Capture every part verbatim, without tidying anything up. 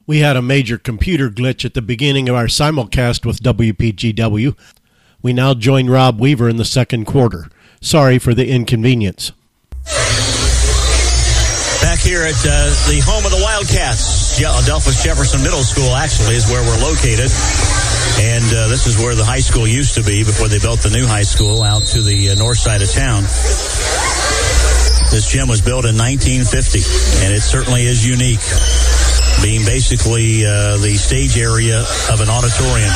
We had a major computer glitch at the beginning of our simulcast with W P G W. We now join Rob Weaver in the second quarter. Sorry for the inconvenience. Back here at uh, the home of the Wildcats, Adelphus Jefferson Middle School actually is where we're located. And uh, this is where the high school used to be before they built the new high school out to the uh, north side of town. This gym was built in nineteen fifty, and it certainly is unique, being basically uh, the stage area of an auditorium.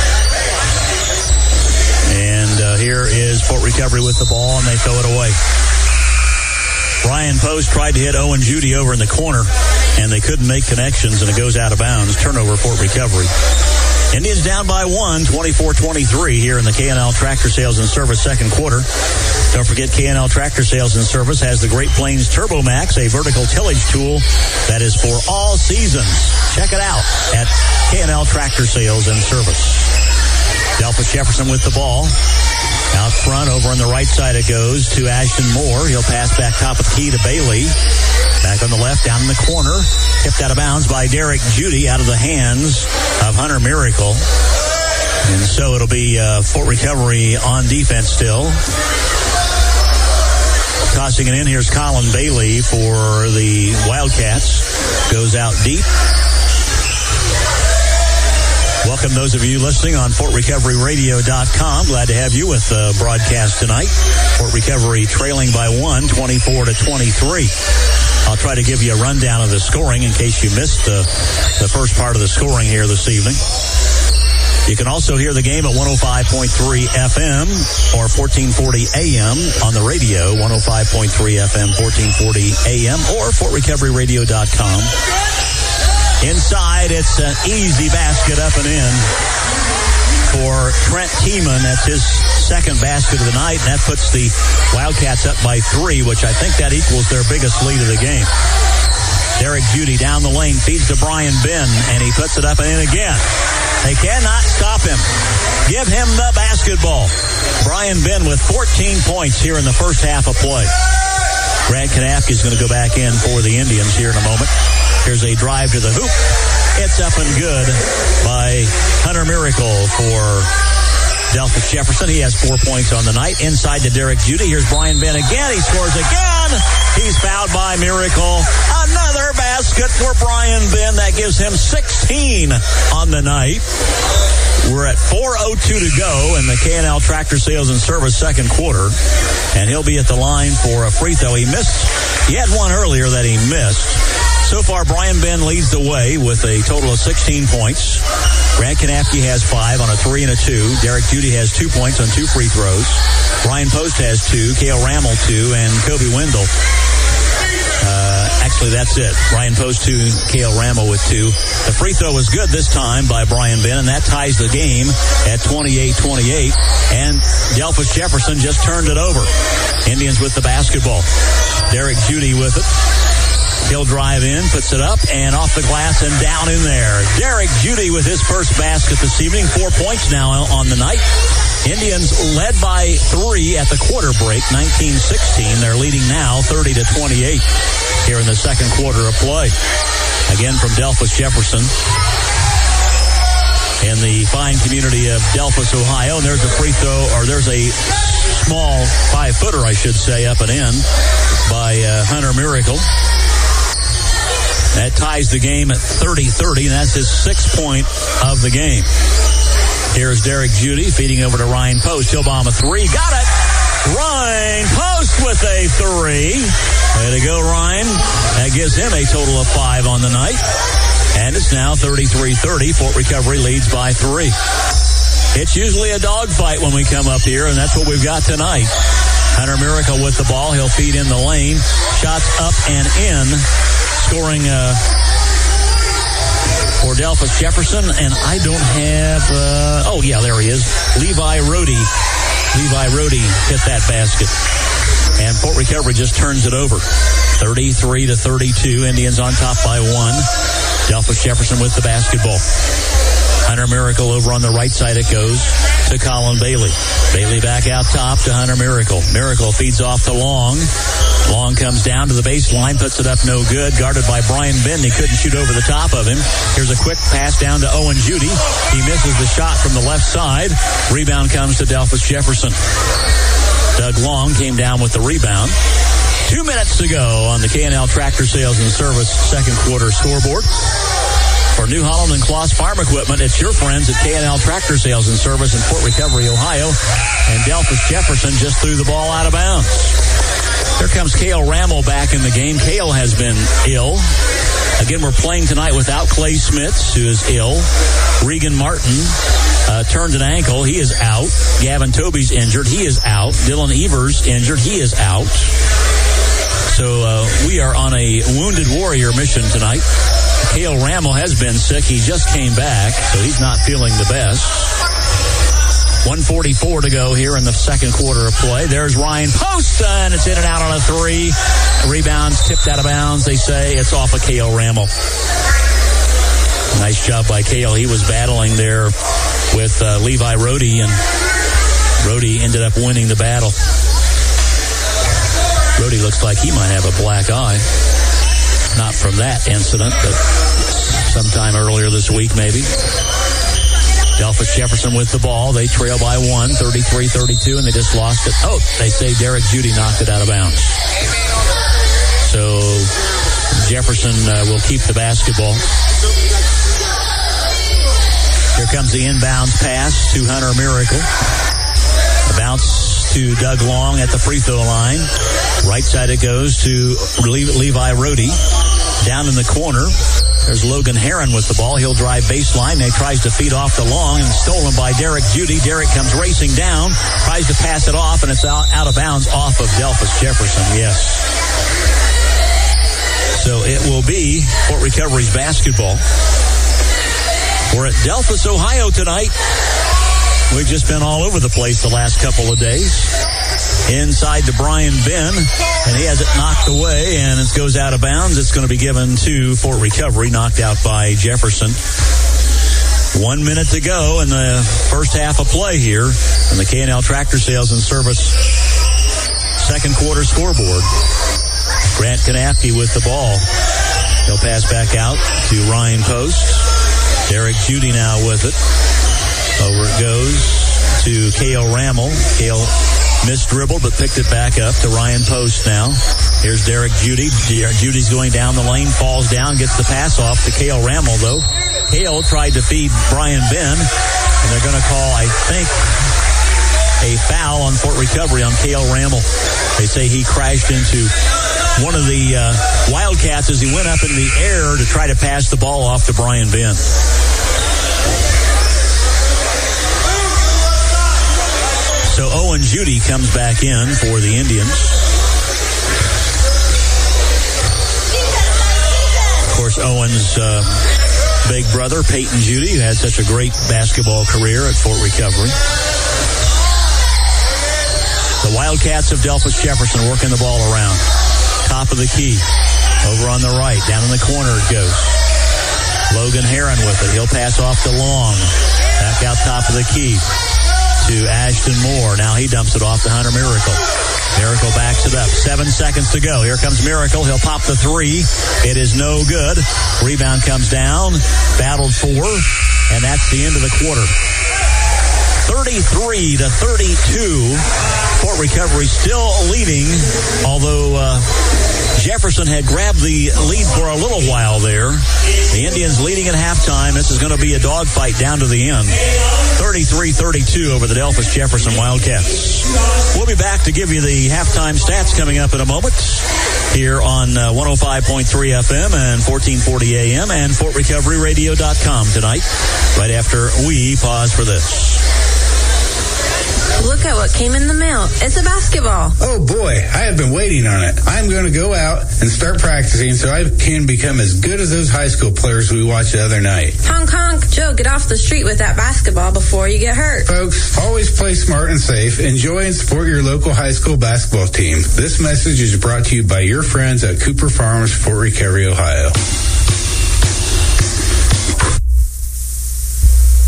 And uh, here is Fort Recovery with the ball, and they throw it away. Brian Post tried to hit Owen Judy over in the corner, and they couldn't make connections, and it goes out of bounds. Turnover, Fort Recovery. Indians down by one, twenty-four twenty-three here in the K and L Tractor Sales and Service second quarter. Don't forget, K and L Tractor Sales and Service has the Great Plains Turbo Max, a vertical tillage tool that is for all seasons. Check it out at K and L Tractor Sales and Service. Adelphus Jefferson with the ball. Out front, over on the right side it goes to Ashton Moore. He'll pass back top of the key to Bailey. Back on the left, down in the corner. Tipped out of bounds by Derek Judy out of the hands of Hunter Miracle. And so it'll be uh, Fort Recovery on defense still. Tossing it in, here's Colin Bailey for the Wildcats. Goes out deep. Welcome those of you listening on Fort Recovery Radio dot com. Glad to have you with the broadcast tonight. Fort Recovery trailing by one, twenty-four to twenty-three. I'll try to give you a rundown of the scoring in case you missed the, the first part of the scoring here this evening. You can also hear the game at one oh five point three F M or fourteen forty A M on the radio, one oh five point three F M, fourteen forty A M, or Fort Recovery Radio dot com. Inside, it's an easy basket up and in for Trent Tiemann. That's his second basket of the night, and that puts the Wildcats up by three, which I think that equals their biggest lead of the game. Derek Judy down the lane, feeds to Brian Ben, and he puts it up and in again. They cannot stop him. Give him the basketball. Brian Ben with fourteen points here in the first half of play. Brad Kanafke is going to go back in for the Indians here in a moment. Here's a drive to the hoop. It's up and good by Hunter Miracle for Adelphus Jefferson. He has four points on the night. Inside to Derek Judy. Here's Brian Ben again. He scores again. He's fouled by Miracle. Another basket for Brian Ben. That gives him sixteen on the night. We're at four oh two to go in the K and L Tractor Sales and Service second quarter. And he'll be at the line for a free throw. He missed. He had one earlier that he missed. So far, Brian Ben leads the way with a total of sixteen points. Brad Kanafke has five on a three and a two. Derek Judy has two points on two free throws. Brian Post has two. Cale Rammel two. And Kobe Wendell. Uh, actually, that's it. Brian Post two. Cale Rammel with two. The free throw was good this time by Brian Ben, and that ties the game at twenty-eight twenty-eight. And Adelphus Jefferson just turned it over. Indians with the basketball. Derek Judy with it. He'll drive in, puts it up, and off the glass and down in there. Derek Judy with his first basket this evening. Four points now on the night. Indians led by three at the quarter break, nineteen sixteen. They're leading now thirty to twenty-eight here in the second quarter of play. Again from Adelphus Jefferson in the fine community of Delphos, Ohio. And there's a free throw, or there's a small five-footer, I should say, up and in by uh, Hunter Miracle. That ties the game at thirty thirty, and that's his sixth point of the game. Here's Derek Judy feeding over to Ryan Post. He'll bomb a three. Got it! Ryan Post with a three. Way to go, Ryan. That gives him a total of five on the night. And it's now thirty-three thirty. Fort Recovery leads by three. It's usually a dogfight when we come up here, and that's what we've got tonight. Hunter Miracle with the ball. He'll feed in the lane. Shots up and in. Scoring uh, for Adelphus Jefferson, and I don't have, uh, oh yeah, there he is. Levi Rohde. Levi Rohde hit that basket. And Fort Recovery just turns it over. thirty-three to thirty-two. Indians on top by one. Adelphus Jefferson with the basketball. Hunter Miracle over on the right side. It goes to Colin Bailey. Bailey back out top to Hunter Miracle. Miracle feeds off to Long. Long comes down to the baseline, puts it up no good. Guarded by Brian Benton. He couldn't shoot over the top of him. Here's a quick pass down to Owen Judy. He misses the shot from the left side. Rebound comes to Delphus Jefferson. Doug Long came down with the rebound. Two minutes to go on the K and L Tractor Sales and Service second quarter scoreboard. For New Holland and Claas Farm Equipment, it's your friends at K and L Tractor Sales and Service in Fort Recovery, Ohio. And Delphus Jefferson just threw the ball out of bounds. Here comes Cale Rammel back in the game. Cale has been ill. Again, we're playing tonight without Clay Smits, who is ill. Regan Martin uh, turned an ankle. He is out. Gavin Toby's injured. He is out. Dylan Evers injured. He is out. So uh, we are on a wounded warrior mission tonight. Cale Rammel has been sick. He just came back, so he's not feeling the best. one forty-four to go here in the second quarter of play. There's Ryan Post, and it's in and out on a three. Rebounds tipped out of bounds, they say. It's off of Cale Rammel. Nice job by Cale. He was battling there with uh, Levi Rohde, and Rohde ended up winning the battle. Rohde looks like he might have a black eye. Not from that incident, but sometime earlier this week, maybe. Delphus Jefferson with the ball. They trail by one, thirty-three thirty-two, and they just lost it. Oh, they say Derek Judy knocked it out of bounds. So Jefferson uh, will keep the basketball. Here comes the inbounds pass to Hunter Miracle. A bounce to Doug Long at the free throw line. Right side it goes to Le- Levi Rohde. Down in the corner, there's Logan Heron with the ball. He'll drive baseline. He tries to feed off the Long, and stolen by Derek Judy. Derek comes racing down, tries to pass it off, and it's out, out of bounds off of Delphus Jefferson. Yes. So it will be Fort Recovery's basketball. We're at Delphus, Ohio tonight. We've just been all over the place the last couple of days. Inside to Brian Ben, and he has it knocked away, and it goes out of bounds. It's going to be given to Fort Recovery, knocked out by Jefferson. One minute to go in the first half of play here on the K and L Tractor Sales and Service second quarter scoreboard. Grant Kanapke with the ball. He'll pass back out to Ryan Post. Derek Judy now with it. Over it goes to Cale Rammel. Cale missed dribble, but picked it back up to Ryan Post now. Here's Derek Judy. Judy's going down the lane, falls down, gets the pass off to Cale Rammel, though. Cale tried to feed Brian Ben, and they're going to call, I think, a foul on Fort Recovery on Cale Rammel. They say he crashed into one of the uh, Wildcats as he went up in the air to try to pass the ball off to Brian Ben. So Owen Judy comes back in for the Indians. Of course, Owen's uh, big brother, Peyton Judy, who had such a great basketball career at Fort Recovery. The Wildcats of Delphus Jefferson working the ball around. Top of the key. Over on the right. Down in the corner it goes. Logan Heron with it. He'll pass off to Long. Back out top of the key to Ashton Moore. Now he dumps it off to Hunter Miracle. Miracle backs it up. Seven seconds to go. Here comes Miracle. He'll pop the three. It is no good. Rebound comes down. Battled for. And that's the end of the quarter. thirty-three to thirty-two. Fort Recovery still leading, although uh, Jefferson had grabbed the lead for a little while there. The Indians leading at halftime. This is going to be a dogfight down to the end. thirty-three thirty-two over the Delphus Jefferson Wildcats. We'll be back to give you the halftime stats coming up in a moment here on uh, one oh five point three F M and fourteen forty A M and Fort Recovery Radio dot com tonight, right after we pause for this. Look at what came in the mail. It's a basketball. Oh, boy. I have been waiting on it. I'm going to go out and start practicing so I can become as good as those high school players we watched the other night. Honk, honk. Joe, get off the street with that basketball before you get hurt. Folks, always play smart and safe. Enjoy and support your local high school basketball team. This message is brought to you by your friends at Cooper Farms, Fort Recovery, Ohio.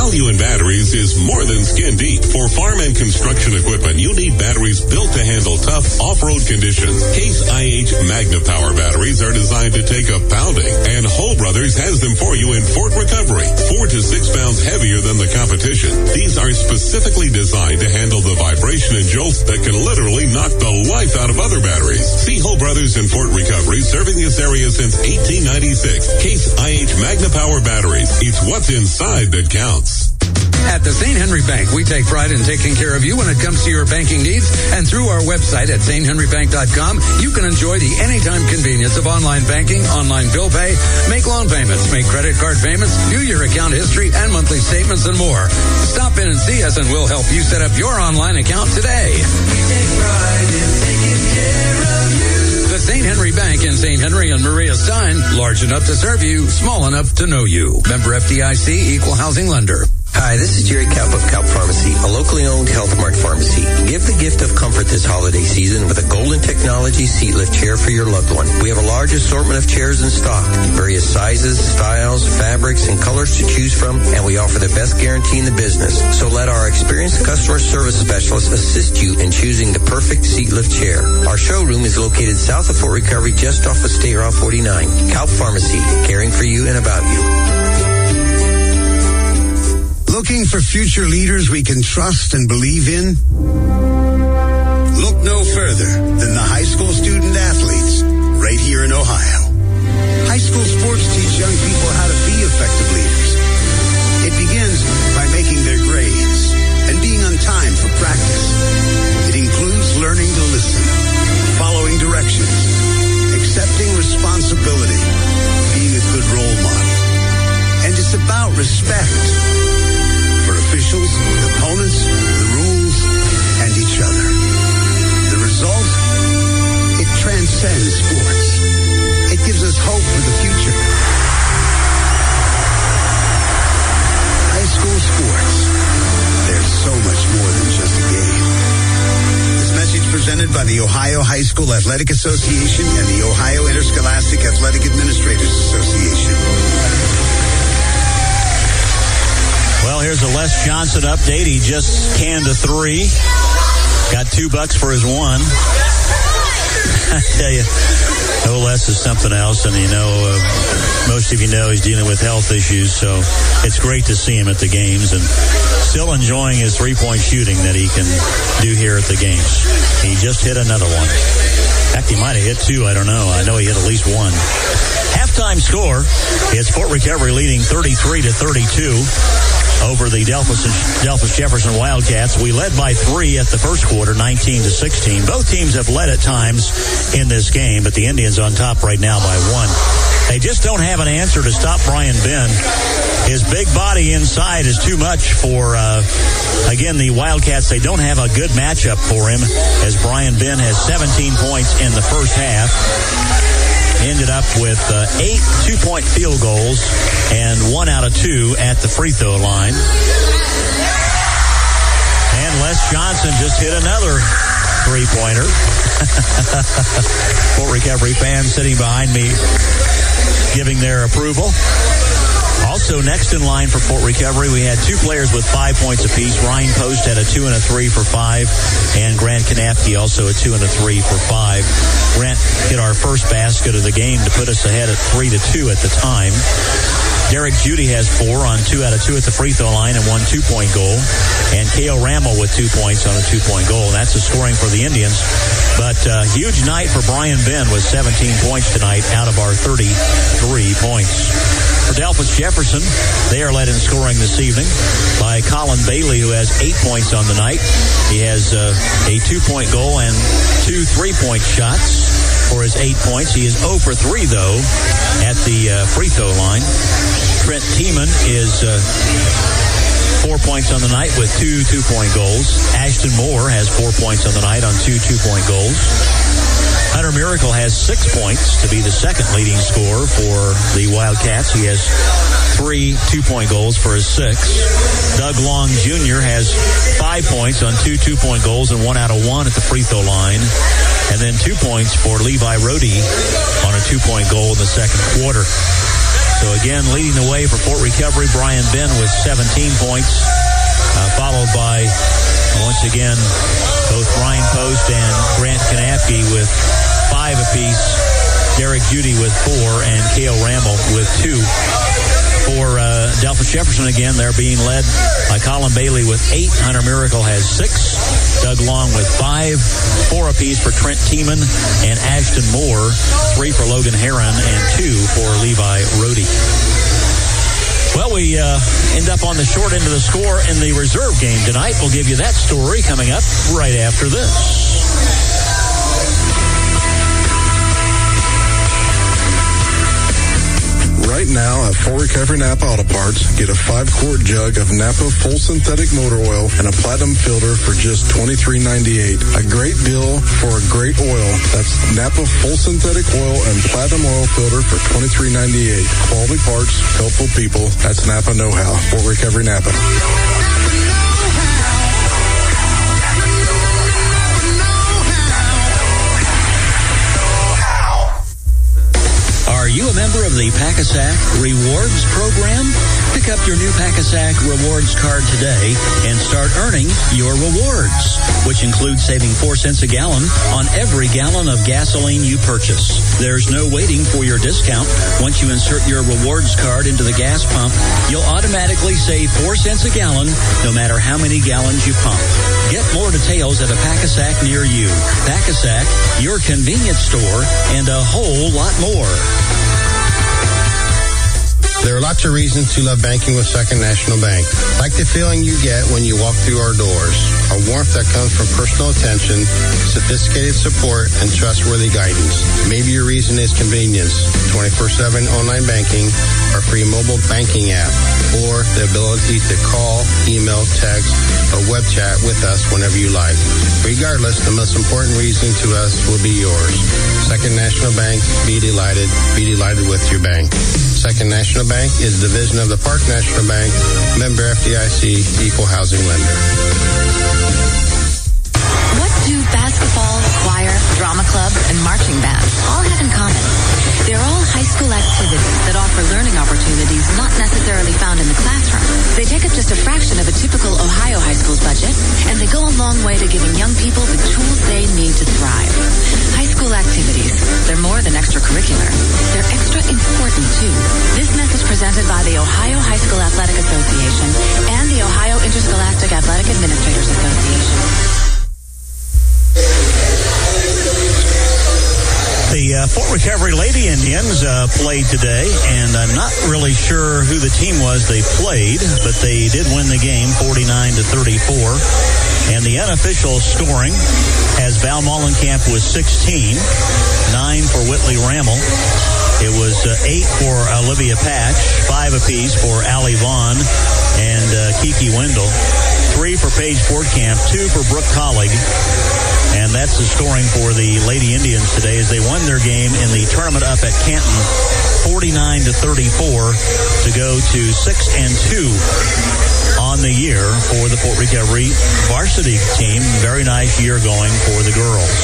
Value in batteries is more than skin deep. For farm and construction equipment, you need batteries built to handle tough off-road conditions. Case I H Magna Power batteries are designed to take a pounding, and Hull Brothers has them for you in Fort Recovery, four to six pounds heavier than the competition. These are specifically designed to handle the vibration and jolts that can literally knock the life out of other batteries. See Hull Brothers in Fort Recovery, serving this area since eighteen ninety-six. Case I H Magna Power batteries. It's what's inside that counts. At the Saint Henry Bank, we take pride in taking care of you when it comes to your banking needs. And through our website at saint henry bank dot com, you can enjoy the anytime convenience of online banking, online bill pay, make loan payments, make credit card payments, view your account history and monthly statements and more. Stop in and see us and we'll help you set up your online account today. We take pride in taking care of you. The Saint Henry Bank in Saint Henry and Maria Stein, large enough to serve you, small enough to know you. Member F D I C, Equal Housing Lender. Hi, this is Jerry Kaup of Kaup Pharmacy, a locally owned Health Mart pharmacy. Give the gift of comfort this holiday season with a Golden Technology seat lift chair for your loved one. We have a large assortment of chairs in stock, various sizes, styles, fabrics, and colors to choose from, and we offer the best guarantee in the business. So let our experienced customer service specialists assist you in choosing the perfect seat lift chair. Our showroom is located south of Fort Recovery, just off of State Route forty-nine. Kaup Pharmacy, caring for you and about you. Looking for future leaders we can trust and believe in? Look no further than the high school student athletes right here in Ohio. High school sports teach young people how to be effective leaders. It begins by making their grades and being on time for practice. It includes learning to listen, following directions, accepting responsibility, being a good role model. And it's about respect. For officials, opponents, the rules, and each other. The result? It transcends sports. It gives us hope for the future. High school sports. There's so much more than just a game. This message presented by the Ohio High School Athletic Association and the Ohio Interscholastic Athletic Administrators Association. Well, here's a Les Johnson update. He just canned a three. Got two bucks for his one. I tell you, oh, Les is something else. And, you know, uh, most of you know he's dealing with health issues. So it's great to see him at the games and still enjoying his three-point shooting that he can do here at the games. He just hit another one. In fact, he might have hit two. I don't know. I know he hit at least one. Halftime score, it's Fort Recovery leading thirty-three to thirty-two. Over the Delphus, Delphus Jefferson Wildcats. We led by three at the first quarter, nineteen to sixteen. Both teams have led at times in this game, but the Indians on top right now by one. They just don't have an answer to stop Brian Benn. His big body inside is too much for, uh, again, the Wildcats. They don't have a good matchup for him, as Brian Benn has seventeen points in the first half. Ended up with uh, eight two-point field goals and one out of two at the free throw line. And Les Johnson just hit another three-pointer. Fort Recovery fans sitting behind me giving their approval. Also, next in line for Fort Recovery, we had two players with five points apiece. Ryan Post had a two and a three for five, and Grant Kanafke also a two and a three for five. Grant hit our first basket of the game to put us ahead at three to two at the time. Derek Judy has four on two out of two at the free throw line and one two-point goal. And K O Rammel with two points on a two-point goal. And that's the scoring for the Indians. But uh, huge night for Brian Benn with seventeen points tonight out of our thirty-three points. For Delphus Jefferson, they are led in scoring this evening by Colin Bailey, who has eight points on the night. He has uh, a two-point goal and two three-point shots for his eight points. He is zero for three, though, at the uh, free throw line. Trent Tiemann is uh, four points on the night with two two-point goals. Ashton Moore has four points on the night on two two-point goals. Hunter Miracle has six points to be the second leading scorer for the Wildcats. He has three two-point goals for his six. Doug Long Junior has five points on two two-point goals and one out of one at the free throw line. And then two points for Levi Rohde on a two-point goal in the second quarter. So again, leading the way for Fort Recovery, Brian Ben with seventeen points, uh, followed by, uh, once again, both Ryan Post and Grant Kanapke with five apiece, Derek Judy with four, and Cale Ramble with two. For uh, Delphos Jefferson, again, they're being led by Colin Bailey with eight. Hunter Miracle has six. Doug Long with five. Four apiece for Trent Tiemann and Ashton Moore. Three for Logan Heron and two for Levi Rohde. Well, we uh, end up on the short end of the score in the reserve game tonight. We'll give you that story coming up right after this. Right now at Fort Recovery Napa Auto Parts, get a five-quart jug of Napa Full Synthetic Motor Oil and a Platinum Filter for just twenty-three ninety-eight. A great deal for a great oil. That's Napa Full Synthetic Oil and Platinum Oil Filter for twenty-three ninety-eight. Quality parts, helpful people. That's Napa Know-How. Fort Recovery Napa. Are you a member of the Pack-A-Sack Rewards Program? Pick up your new Pack-A-Sack Rewards card today and start earning your rewards, which include saving four cents a gallon on every gallon of gasoline you purchase. There's no waiting for your discount. Once you insert your rewards card into the gas pump, you'll automatically save four cents a gallon no matter how many gallons you pump. Get more details at a Pack-A-Sack near you. Pack-A-Sack, your convenience store, and a whole lot more. There are lots of reasons to love banking with Second National Bank. Like the feeling you get when you walk through our doors. A warmth that comes from personal attention, sophisticated support, and trustworthy guidance. Maybe your reason is convenience. twenty-four seven online banking, our free mobile banking app, or the ability to call, email, text, or web chat with us whenever you like. Regardless, the most important reason to us will be yours. Second National Bank, be delighted. Be delighted with your bank. Second National Bank is a division of the Park National Bank, member F D I C, equal housing lender. What do basketball, choir, drama club, and marching bands all have in common? They're all high school activities that offer learning opportunities not necessarily found in the classroom. They take up just a fraction of a typical Ohio high school's budget, and they go a long way to giving young people the tools they need to thrive. High school activities, they're more than extracurricular. They're extra important, too. This message presented by the Ohio High School Athletic Association and the Ohio Interscholastic Athletic Administrators Association. The uh, Fort Recovery Lady Indians uh, played today, and I'm not really sure who the team was they played, but they did win the game forty-nine to thirty-four. And the unofficial scoring has Val Mollenkamp with sixteen, nine for Whitley Rammel. It was uh, eight for Olivia Patch, five apiece for Allie Vaughn and uh, Kiki Wendell, three for Paige Fortcamp, two for Brooke Collig. And that's the scoring for the Lady Indians today as they won their game in the tournament up at Canton, forty-nine to thirty-four, to go to six and two on the year for the Fort Recovery varsity team. Very nice year going for the girls.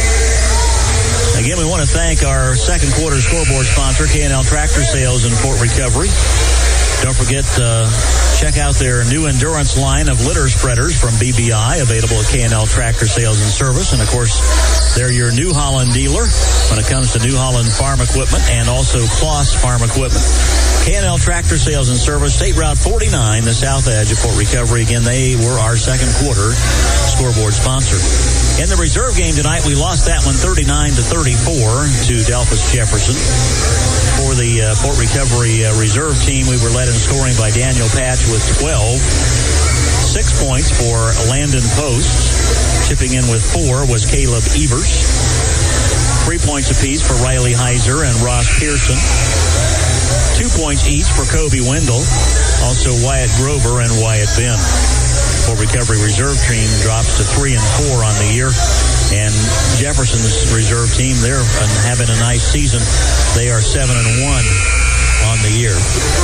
Again, we want to thank our second quarter scoreboard sponsor, K and L Tractor Sales in Fort Recovery. Don't forget, uh, check out their new endurance line of litter spreaders from B B I, available at K and L Tractor Sales and Service. And, of course, they're your New Holland dealer when it comes to New Holland farm equipment and also Kloss farm equipment. K and L Tractor Sales and Service, State Route forty-nine, the south edge of Fort Recovery. Again, they were our second quarter scoreboard sponsor. In the reserve game tonight, we lost that one thirty-nine to thirty-four to Delphos Jefferson. For the uh, Fort Recovery uh, reserve team, we were led in scoring by Daniel Patch with twelve. Six points for Landon Post. Chipping in with four was Caleb Evers. Three points apiece for Riley Heiser and Ross Pearson. Two points each for Kobe Wendell. Also Wyatt Grover and Wyatt Ben. Fort Recovery reserve team drops to three and four on the year. And Jefferson's reserve team, they're having a nice season. They are seven and one on the year.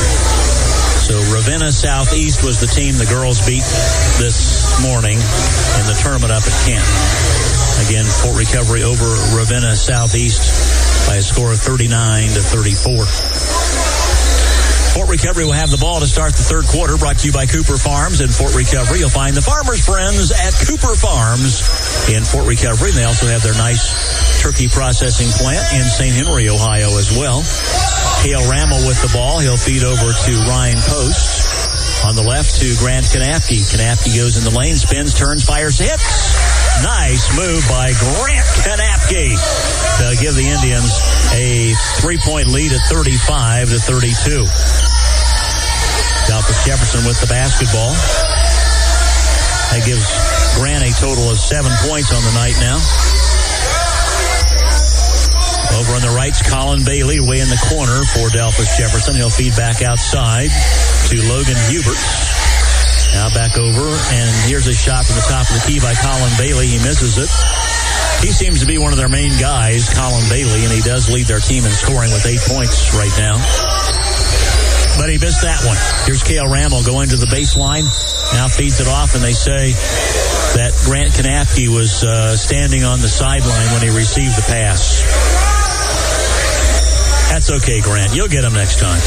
So Ravenna Southeast was the team the girls beat this morning in the tournament up at Canton. Again, Fort Recovery over Ravenna Southeast by a score of thirty-nine to thirty-four. Fort Recovery will have the ball to start the third quarter, brought to you by Cooper Farms in Fort Recovery. You'll find the farmers' friends at Cooper Farms in Fort Recovery. They also have their nice turkey processing plant in Saint Henry, Ohio as well. Cale Rammel with the ball. He'll feed over to Ryan Post. On the left to Grant Kanapke. Kanapke goes in the lane, spins, turns, fires, hits. Nice move by Grant Kanapke to give the Indians a three-point lead at thirty-five to thirty-two. Adolphus Jefferson with the basketball. That gives Grant a total of seven points on the night now. Over on the right's Colin Bailey, way in the corner for Adolphus Jefferson. He'll feed back outside to Logan Hubert. Now back over, and here's a shot from the top of the key by Colin Bailey. He misses it. He seems to be one of their main guys, Colin Bailey, and he does lead their team in scoring with eight points right now. But he missed that one. Here's Cale Rammel going to the baseline. Now feeds it off, and they say that Grant Kanapke was uh, standing on the sideline when he received the pass. That's okay, Grant. You'll get him next time.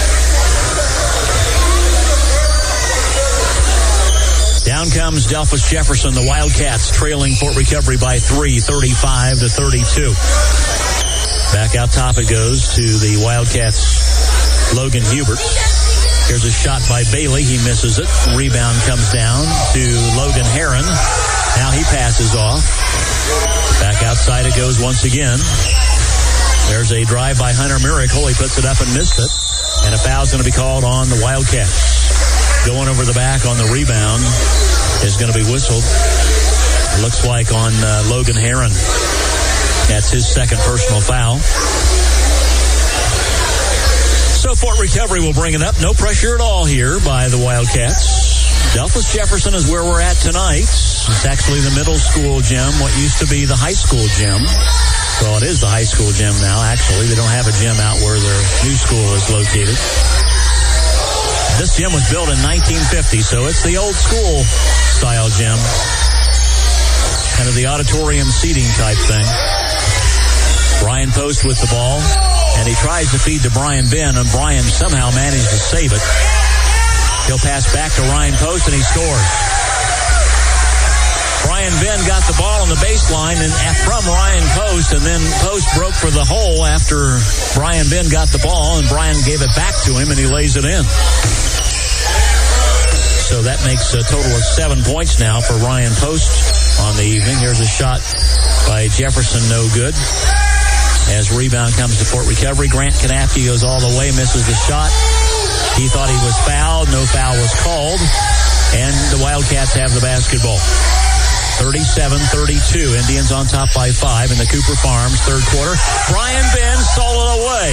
Down comes Adolphus Jefferson. The Wildcats trailing Fort Recovery by three, thirty-five to thirty-two. Back out top it goes to the Wildcats' Logan Hubert. Here's a shot by Bailey. He misses it. Rebound comes down to Logan Heron. Now he passes off. Back outside it goes once again. There's a drive by Hunter Miracle. He puts it up and missed it. And a foul's going to be called on the Wildcats. Going over the back on the rebound is going to be whistled. It looks like on uh, Logan Heron. That's his second personal foul. So Fort Recovery will bring it up. No pressure at all here by the Wildcats. Adolphus Jefferson is where we're at tonight. It's actually the middle school gym, what used to be the high school gym. Well, it is the high school gym now, actually. They don't have a gym out where their new school is located. This gym was built in nineteen fifty, so it's the old school style gym. Kind of the auditorium seating type thing. Brian Post with the ball, and he tries to feed to Brian Ben, and Brian somehow managed to save it. He'll pass back to Ryan Post, and he scores. Brian Ben got the ball on the baseline and from Ryan Post, and then Post broke for the hole after Brian Ben got the ball, and Brian gave it back to him, and he lays it in. So that makes a total of seven points now for Ryan Post on the evening. Here's a shot by Jefferson, no good. As rebound comes to Fort Recovery, Grant Kanapke goes all the way, misses the shot. He thought he was fouled. No foul was called. And the Wildcats have the basketball. thirty-seven thirty-two. Indians on top by five in the Cooper Farms third quarter. Brian Ben stole it away.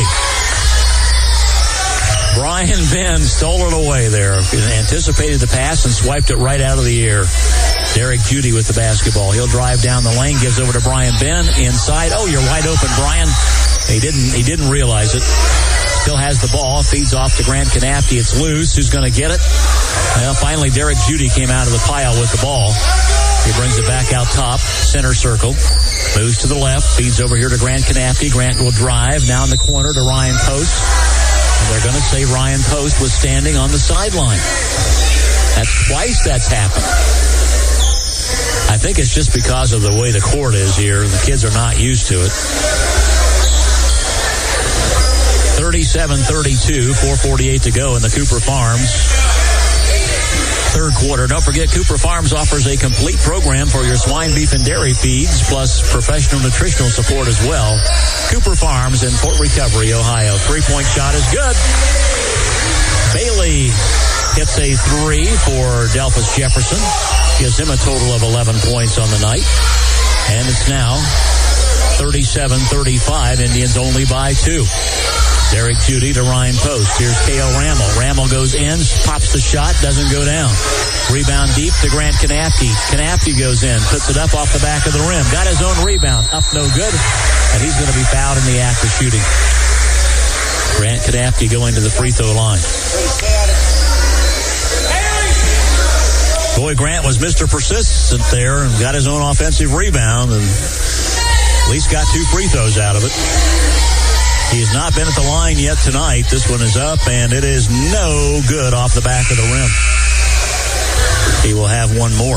Brian Ben stole it away there. Anticipated the pass and swiped it right out of the air. Derek Judy with the basketball. He'll drive down the lane, gives over to Brian Ben inside. Oh, you're wide open, Brian. He didn't, he didn't realize it. Still has the ball, feeds off to Grant Kanapke. It's loose. Who's going to get it? Well, finally, Derek Judy came out of the pile with the ball. He brings it back out top, center circle. Moves to the left, feeds over here to Grant Kanapke. Grant will drive, now in the corner to Ryan Post. And they're going to say Ryan Post was standing on the sideline. That's twice that's happened. I think it's just because of the way the court is here. The kids are not used to it. thirty-seven thirty-two, four forty-eight to go in the Cooper Farms third quarter. Don't forget, Cooper Farms offers a complete program for your swine, beef, and dairy feeds, plus professional nutritional support as well. Cooper Farms in Fort Recovery, Ohio. Three-point shot is good. Bailey hits a three for Adolphus Jefferson. Gives him a total of eleven points on the night. And it's now thirty-seven thirty-five. Indians only by two. Derek Judy to Ryan Post. Here's Cale Rammel. Rammel goes in, pops the shot, doesn't go down. Rebound deep to Grant Kanapke. Kanapke goes in, puts it up off the back of the rim. Got his own rebound. Up no good. And he's going to be fouled in the act of shooting. Grant Kanapke going to the free throw line. Boy, Grant was Mister Persistent there and got his own offensive rebound and at least got two free throws out of it. He has not been at the line yet tonight. This one is up, and it is no good off the back of the rim. He will have one more.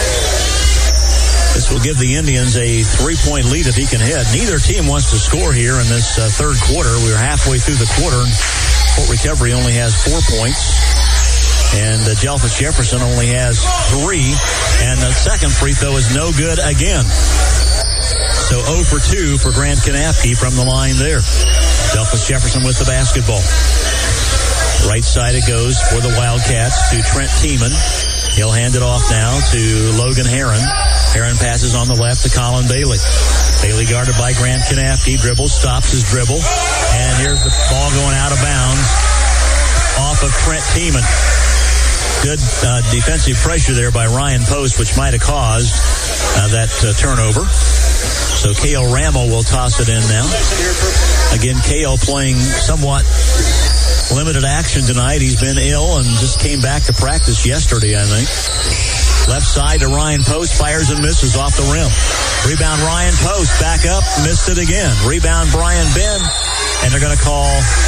This will give the Indians a three-point lead if he can hit. Neither team wants to score here in this uh, third quarter. We're halfway through the quarter. Fort Recovery only has four points. And uh, Delphus Jefferson only has three. And the second free throw is no good again. So zero for two for Grant Kanapke from the line there. Delphus Jefferson with the basketball. Right side it goes for the Wildcats to Trent Tiemann. He'll hand it off now to Logan Heron. Heron passes on the left to Colin Bailey. Bailey guarded by Grant Kanapke. Dribbles, stops his dribble. And here's the ball going out of bounds off of Trent Tiemann. Good uh, defensive pressure there by Ryan Post, which might have caused uh, that uh, turnover. So Cale Rammel will toss it in now. Again, Cale playing somewhat limited action tonight. He's been ill and just came back to practice yesterday, I think. Left side to Ryan Post, fires and misses off the rim. Rebound Ryan Post, back up, missed it again. Rebound Brian Ben, and they're going to call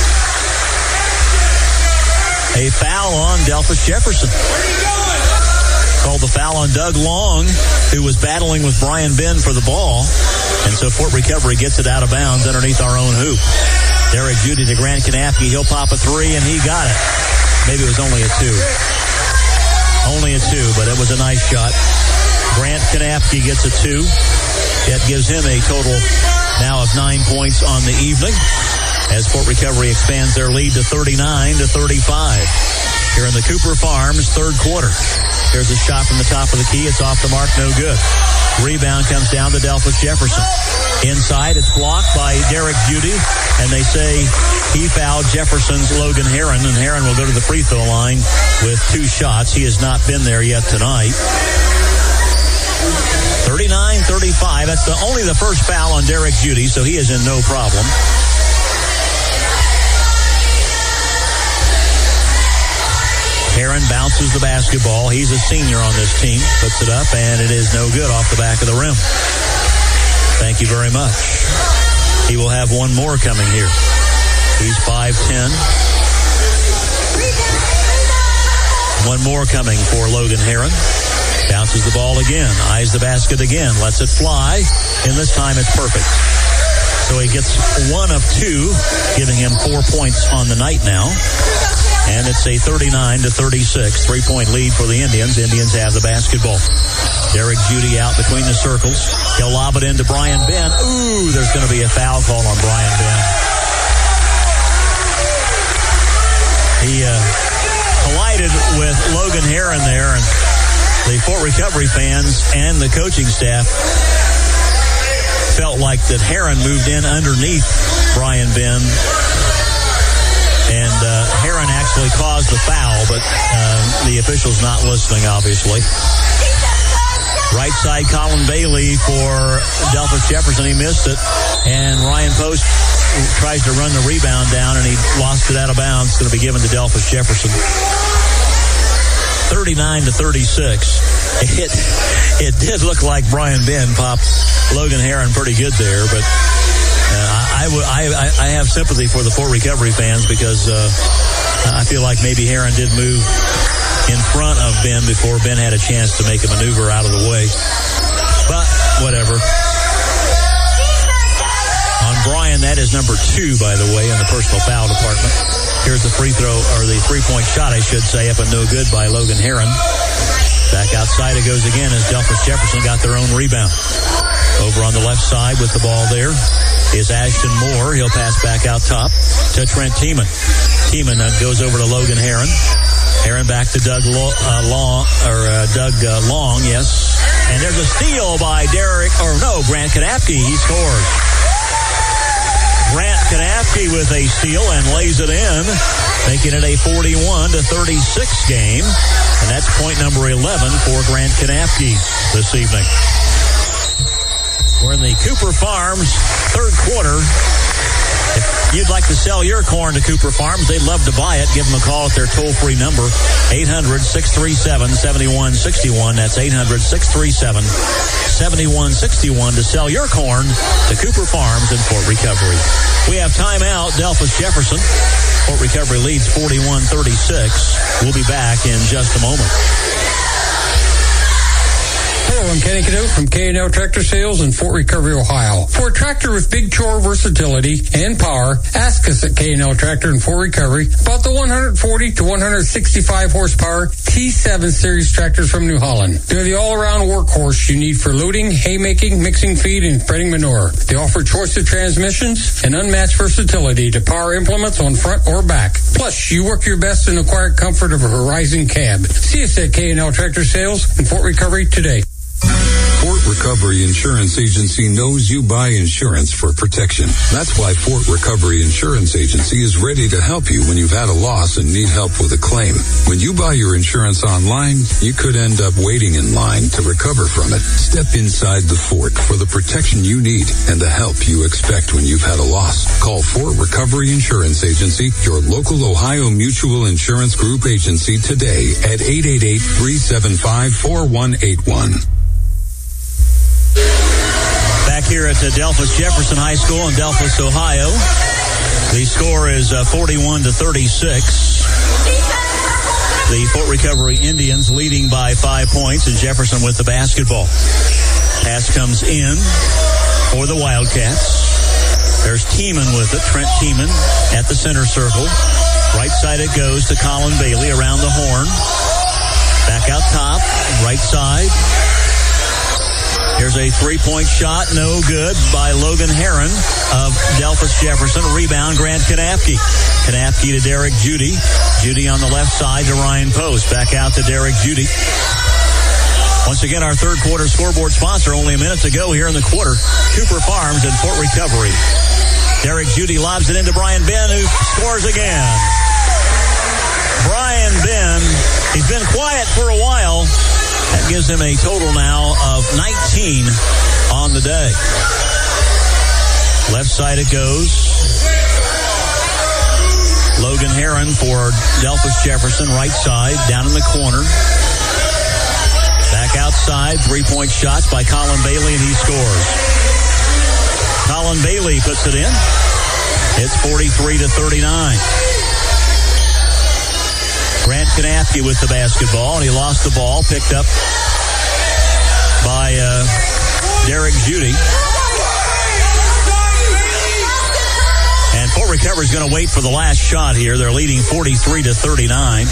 a foul on Delphus Jefferson. Called the foul on Doug Long, who was battling with Brian Ben for the ball. And so Fort Recovery gets it out of bounds underneath our own hoop. Derek Judy to Grant Kanapke. He'll pop a three, and he got it. Maybe it was only a two. Only a two, but it was a nice shot. Grant Kanapke gets a two. That gives him a total now of nine points on the evening as Fort Recovery expands their lead to thirty-nine to thirty-five. Here in the Cooper Farms third quarter. There's a shot from the top of the key. It's off the mark, no good. Rebound comes down to Delphus Jefferson. Inside, it's blocked by Derek Judy, and they say he fouled Jefferson's Logan Heron, and Heron will go to the free throw line with two shots. He has not been there yet tonight. thirty-nine thirty-five. That's the, only the first foul on Derek Judy, so he is in no problem. Heron bounces the basketball. He's a senior on this team. Puts it up, and it is no good off the back of the rim. Thank you very much. He will have one more coming here. He's five ten. One more coming for Logan Heron. Bounces the ball again. Eyes the basket again. Lets it fly. And this time it's perfect. So he gets one of two, giving him four points on the night now. And it's a thirty-nine to thirty-six three-point lead for the Indians. Indians have the basketball. Derek Judy out between the circles. He'll lob it into Brian Ben. Ooh, there's going to be a foul call on Brian Ben. He uh, collided with Logan Heron there, and the Fort Recovery fans and the coaching staff felt like that Heron moved in underneath Brian Ben. And uh, Heron actually caused the foul, but uh, the official's not listening, obviously. Right side, Colin Bailey for Delphus Jefferson. He missed it. And Ryan Post tries to run the rebound down, and he lost it out of bounds. It's going to be given to Delphus Jefferson. thirty-nine to thirty-six. It, it did look like Brian Ben popped Logan Heron pretty good there, but... Uh, I, I, I, I have sympathy for the Fort Recovery fans because uh, I feel like maybe Heron did move in front of Ben before Ben had a chance to make a maneuver out of the way. But whatever. On Brian, that is number two, by the way, in the personal foul department. Here's the free throw, or the three-point shot, I should say, up and no good by Logan Heron. Back outside it goes again as Delphus Jefferson got their own rebound. Over on the left side with the ball there is Ashton Moore. He'll pass back out top to Trent Tiemann. Tiemann uh, goes over to Logan Heron. Heron back to Doug Lo- uh, Long, or uh, Doug uh, Long, yes. And there's a steal by Derek, or no, Grant Kanapke. He scores. Grant Kanapke with a steal and lays it in, making it a forty-one to thirty-six game. And that's point number eleven for Grant Kanapke this evening. We're in the Cooper Farms third quarter. If you'd like to sell your corn to Cooper Farms, they'd love to buy it. Give them a call at their toll-free number, eight hundred, six three seven, seven one six one. That's eight hundred, six three seven, seven one six one to sell your corn to Cooper Farms in Fort Recovery. We have timeout. Delphus Jefferson. Fort Recovery leads forty-one thirty-six. We'll be back in just a moment. Hello, I'm Kenny Cadeau from K and L Tractor Sales in Fort Recovery, Ohio. For a tractor with big chore versatility and power, ask us at K and L Tractor in Fort Recovery about the one forty to one sixty-five horsepower T seven series tractors from New Holland. They're the all-around workhorse you need for loading, haymaking, mixing feed, and spreading manure. They offer choice of transmissions and unmatched versatility to power implements on front or back. Plus, you work your best in the quiet comfort of a Horizon cab. See us at K and L Tractor Sales in Fort Recovery today. Fort Recovery Insurance Agency knows you buy insurance for protection. That's why Fort Recovery Insurance Agency is ready to help you when you've had a loss and need help with a claim. When you buy your insurance online, you could end up waiting in line to recover from it. Step inside the fort for the protection you need and the help you expect when you've had a loss. Call Fort Recovery Insurance Agency, your local Ohio Mutual Insurance Group agency today at eight eight eight, three seven five, four one eight one. Back here at uh, Delphus Jefferson High School in Delphus, Ohio. The score is uh, forty-one to thirty-six. The Fort Recovery Indians leading by five points, and Jefferson with the basketball. Pass comes in for the Wildcats. There's Tiemann with it, Trent Tiemann at the center circle. Right side it goes to Colin Bailey around the horn. Back out top, right side. Here's a three-point shot, no good, by Logan Heron of Delphus Jefferson. Rebound, Grant Kanapke. Kanapke to Derek Judy. Judy on the left side to Ryan Post. Back out to Derek Judy. Once again, our third quarter scoreboard sponsor, only a minute to go here in the quarter. Cooper Farms in Fort Recovery. Derek Judy lobs it into Brian Ben, who scores again. Brian Ben, he's been quiet for a while. That gives him a total now of nineteen on the day. Left side it goes. Logan Heron for Delphus Jefferson, right side, down in the corner. Back outside, three-point shots by Colin Bailey, and he scores. Colin Bailey puts it in. It's forty-three to thirty-nine. Grant Kanapke with the basketball, and he lost the ball, picked up by uh, Derek Judy. And Fort Recovery is going to wait for the last shot here. They're leading forty-three to thirty-nine.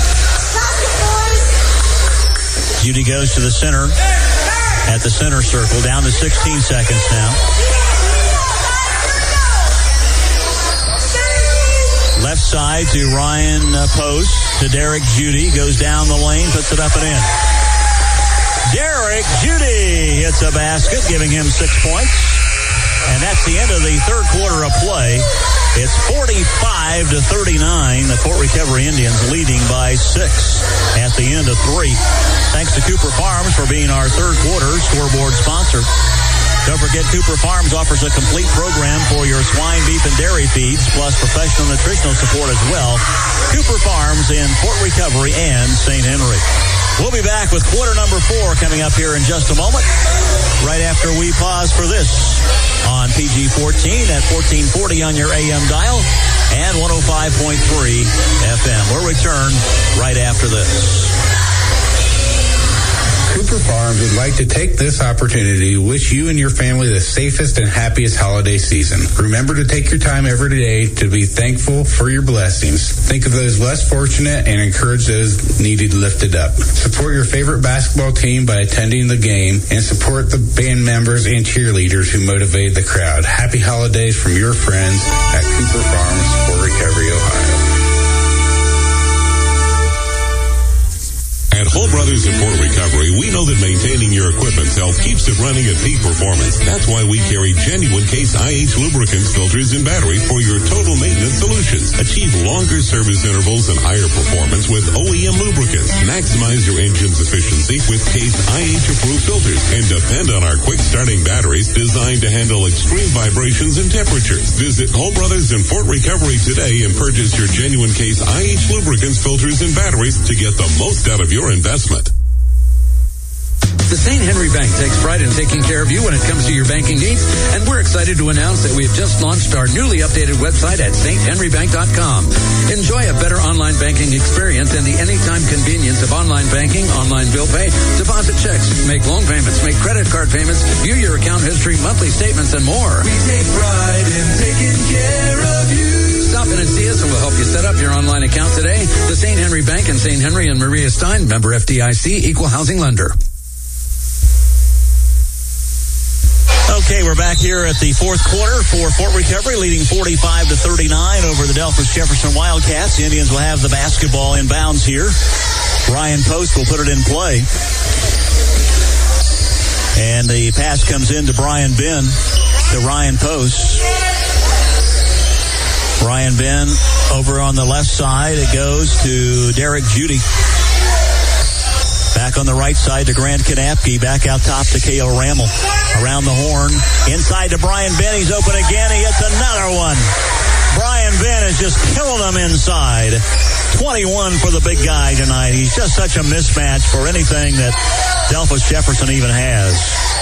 Judy goes to the center at the center circle, down to sixteen seconds now. Left side to Ryan uh, Post, to Derek Judy, goes down the lane, puts it up and in. Derek Judy hits a basket, giving him six points. And that's the end of the third quarter of play. It's forty-five to thirty-nine. The Fort Recovery Indians leading by six at the end of three. Thanks to Cooper Farms for being our third quarter scoreboard sponsor. Don't forget, Cooper Farms offers a complete program for your swine, beef, and dairy feeds, plus professional nutritional support as well. Cooper Farms in Fort Recovery and Saint Henry. We'll be back with quarter number four coming up here in just a moment, right after we pause for this on P G fourteen at fourteen forty on your A M dial and one oh five point three F M. We'll return right after this. Cooper Farms would like to take this opportunity to wish you and your family the safest and happiest holiday season. Remember to take your time every day to be thankful for your blessings. Think of those less fortunate and encourage those needed lifted up. Support your favorite basketball team by attending the game and support the band members and cheerleaders who motivate the crowd. Happy holidays from your friends at Cooper Farms, Fort Recovery, Ohio. At Hull Brothers in Fort Recovery, we know that maintaining your equipment's health keeps it running at peak performance. That's why we carry genuine Case I H lubricants, filters, and batteries for your total maintenance solutions. Achieve longer service intervals and higher performance with O E M lubricants. Maximize your engine's efficiency with Case I H approved filters and depend on our quick starting batteries designed to handle extreme vibrations and temperatures. Visit Hull Brothers in Fort Recovery today and purchase your genuine Case I H lubricants, filters, and batteries to get the most out of your investment. The Saint Henry Bank takes pride in taking care of you when it comes to your banking needs, and we're excited to announce that we have just launched our newly updated website at saint henry bank dot com. Enjoy a better online banking experience and the anytime convenience of online banking, online bill pay, deposit checks, make loan payments, make credit card payments, view your account history, monthly statements, and more. We take pride in taking care of you. Stop in and see us, and we'll help you set up your online account today. The Saint Henry Bank in Saint Henry and Maria Stein, member F D I C, equal housing lender. Okay, we're back here at the fourth quarter for Fort Recovery, leading forty-five to thirty-nine over the Delphos Jefferson Wildcats. The Indians will have the basketball in bounds here. Ryan Post will put it in play. And the pass comes in to Brian Ben, to Ryan Post. Brian Ben over on the left side. It goes to Derek Judy. Back on the right side to Grant Kanapke. Back out top to Cale Rammel. Around the horn. Inside to Brian Ben. He's open again. He hits another one. Brian Ben is just killing them inside. twenty-one for the big guy tonight. He's just such a mismatch for anything that Delphos Jefferson even has.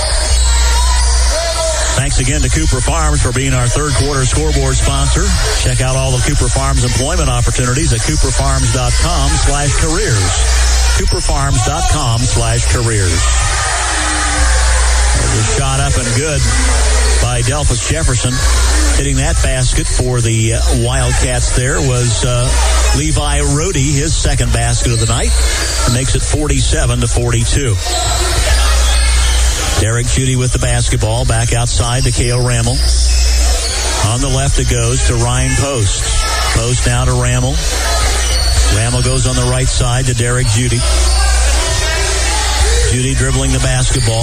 Thanks again to Cooper Farms for being our third quarter scoreboard sponsor. Check out all the Cooper Farms employment opportunities at cooper farms dot com slash careers. cooper farms dot com slash careers. There's a shot up and good by Delphos Jefferson. Hitting that basket for the uh, Wildcats there was uh, Levi Rohde, his second basket of the night. It makes it forty-seven to forty-two. Derek Judy with the basketball. Back outside to Cale Rammel. On the left it goes to Ryan Post. Post now to Rammel. Rammel goes on the right side to Derek Judy. Judy dribbling the basketball.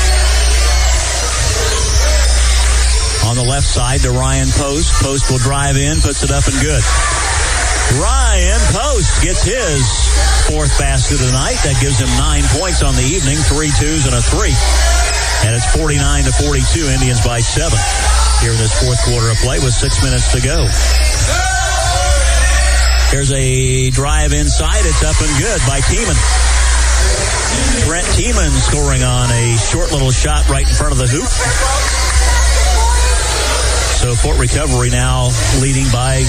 On the left side to Ryan Post. Post will drive in, puts it up and good. Ryan Post gets his fourth basket of the night. That gives him nine points on the evening, three twos and a three. And it's forty-nine to forty-two, Indians by seven here in this fourth quarter of play with six minutes to go. There's a drive inside. It's up and good by Tiemann. Brent Tiemann scoring on a short little shot right in front of the hoop. So Fort Recovery now leading by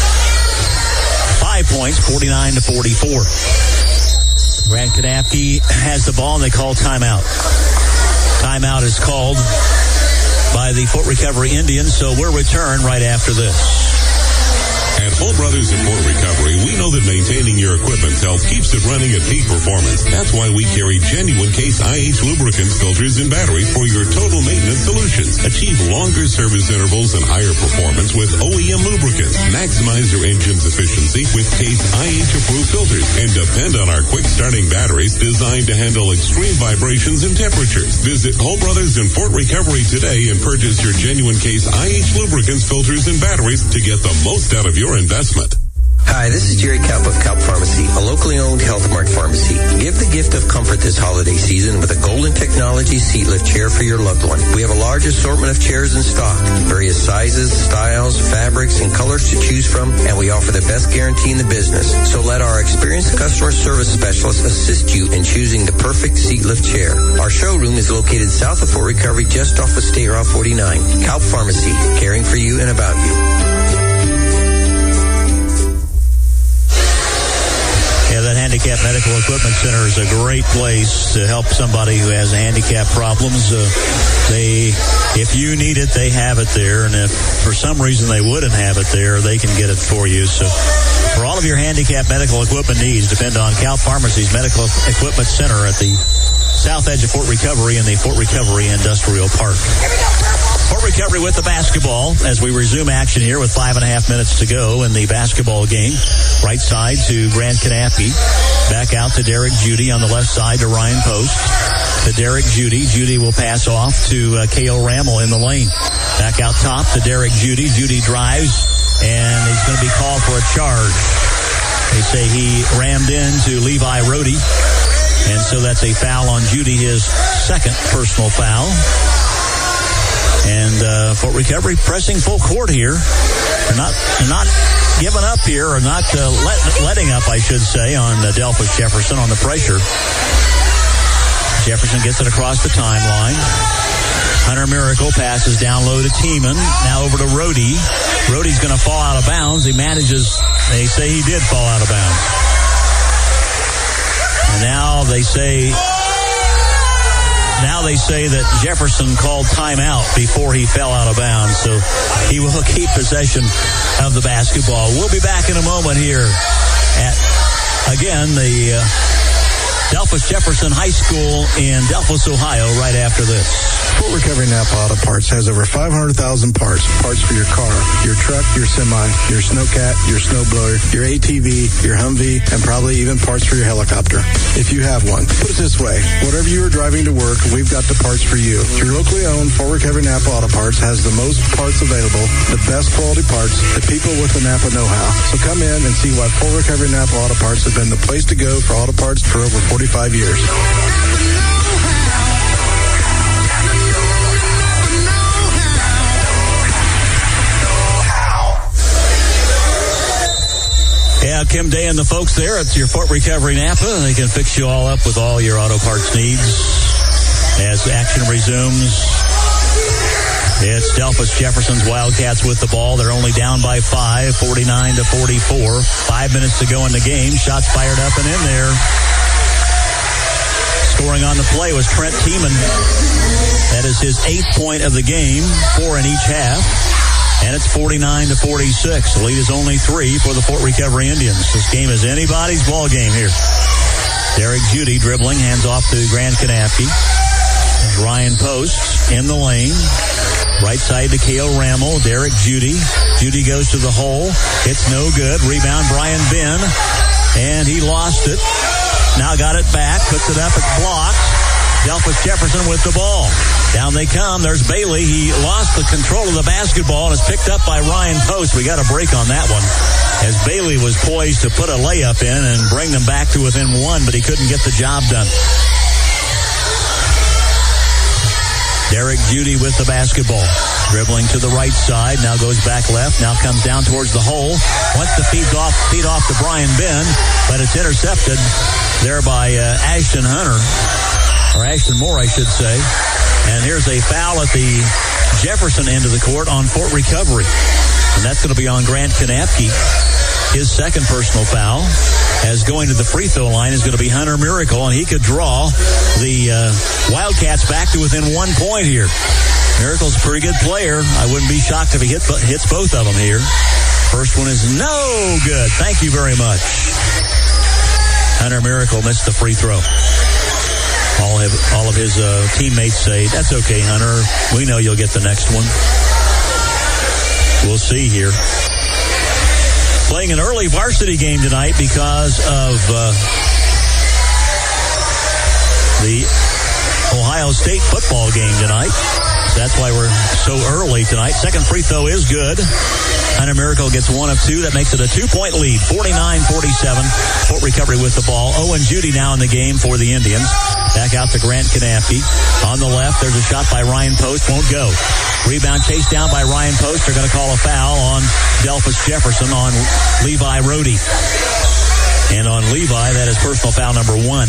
five points, forty-nine to forty-four. Grant Kanapke has the ball and they call timeout. Timeout is called by the Fort Recovery Indians, so we'll return right after this. At Hull Brothers in Fort Recovery, we know that maintaining your equipment's health keeps it running at peak performance. That's why we carry genuine Case I H lubricants, filters, and batteries for your total maintenance solutions. Achieve longer service intervals and higher performance with O E M lubricants. Maximize your engine's efficiency with Case I H approved filters and depend on our quick starting batteries designed to handle extreme vibrations and temperatures. Visit Hull Brothers in Fort Recovery today and purchase your genuine Case I H lubricants, filters, and batteries to get the most out of your investment. Hi, this is Jerry Kaup of Kaup Pharmacy, a locally owned Health Mart pharmacy. Give the gift of comfort this holiday season with a Golden Technology seat lift chair for your loved one. We have a large assortment of chairs in stock, various sizes, styles, fabrics, and colors to choose from, and we offer the best guarantee in the business. So let our experienced customer service specialists assist you in choosing the perfect seat lift chair. Our showroom is located south of Fort Recovery, just off of State Route forty-nine. Kaup Pharmacy, caring for you and about you. Yeah, that Handicap Medical Equipment Center is a great place to help somebody who has handicap problems. Uh, they, if you need it, they have it there. And if for some reason they wouldn't have it there, they can get it for you. So for all of your handicap medical equipment needs, depend on Kaup Pharmacy's Medical Equipment Center at the south edge of Fort Recovery in the Fort Recovery Industrial Park. Fort Recovery with the basketball as we resume action here with five and a half minutes to go in the basketball game. Right side to Grant Canapke. Back out to Derek Judy on the left side to Ryan Post. To Derek Judy. Judy will pass off to uh, Cale Rammel in the lane. Back out top to Derek Judy. Judy drives, and he's going to be called for a charge. They say he rammed into Levi Rohde, and so that's a foul on Judy, his second personal foul. And uh, Fort Recovery pressing full court here. They're not, they're not giving up here, or not uh, let, letting up, I should say, on uh, Delphos Jefferson on the pressure. Jefferson gets it across the timeline. Hunter Miracle passes down low to Tiemann. Now over to Rohde. Rohde's going to fall out of bounds. He manages, they say he did fall out of bounds. And now they say... Now they say that Jefferson called timeout before he fell out of bounds, so he will keep possession of the basketball. We'll be back in a moment here at, again, the uh, Delphos Jefferson High School in Delphos, Ohio, right after this. Fort Recovery Napa Auto Parts has over five hundred thousand parts. Parts for your car, your truck, your semi, your snowcat, your snowblower, your A T V, your Humvee, and probably even parts for your helicopter. If you have one, put it this way. Whatever you are driving to work, we've got the parts for you. Your locally owned Fort Recovery Napa Auto Parts has the most parts available, the best quality parts, the people with the Napa know-how. So come in and see why Fort Recovery Napa Auto Parts has been the place to go for auto parts for over forty-five years. Yeah, Kim Day and the folks there at your Fort Recovery Napa. They can fix you all up with all your auto parts needs. As action resumes, it's Delphos Jefferson's Wildcats with the ball. They're only down by five, forty-nine to forty-four. Five minutes to go in the game. Shots fired up and in there. Scoring on the play was Trent Tiemann. That is his eighth point of the game, four in each half. And it's forty-nine to forty-six. The lead is only three for the Fort Recovery Indians. This game is anybody's ball game here. Derek Judy dribbling, hands off to Grant Canapke. Ryan Post in the lane. Right side to Cale Rammel. Derek Judy. Judy goes to the hole. It's no good. Rebound Brian Ben. And he lost it. Now got it back. Puts it up. It's blocked. Delphos Jefferson with the ball. Down they come. There's Bailey. He lost the control of the basketball and is picked up by Ryan Post. We got a break on that one, as Bailey was poised to put a layup in and bring them back to within one, but he couldn't get the job done. Derek Judy with the basketball. Dribbling to the right side. Now goes back left. Now comes down towards the hole. Wants to feed off, feed off to Brian Ben, but it's intercepted there by uh, Ashton Hunter. Or Ashton Moore, I should say. And here's a foul at the Jefferson end of the court on Fort Recovery. And that's going to be on Grant Canapke. His second personal foul. As going to the free throw line is going to be Hunter Miracle, and he could draw the uh, Wildcats back to within one point here. Miracle's a pretty good player. I wouldn't be shocked if he hit, hits both of them here. First one is no good. Thank you very much. Hunter Miracle missed the free throw. All of, all of his uh, teammates say, that's okay, Hunter. We know you'll get the next one. We'll see here. Playing an early varsity game tonight because of uh, the Ohio State football game tonight. That's why we're so early tonight. Second free throw is good. Hunter Miracle gets one of two. That makes it a two-point lead, forty-nine forty-seven. Fort Recovery with the ball. Owen Judy now in the game for the Indians. Back out to Grant Canapke. On the left, there's a shot by Ryan Post. Won't go. Rebound chased down by Ryan Post. They're going to call a foul on Delphos Jefferson on Levi Rohde. And on Levi, that is personal foul number one.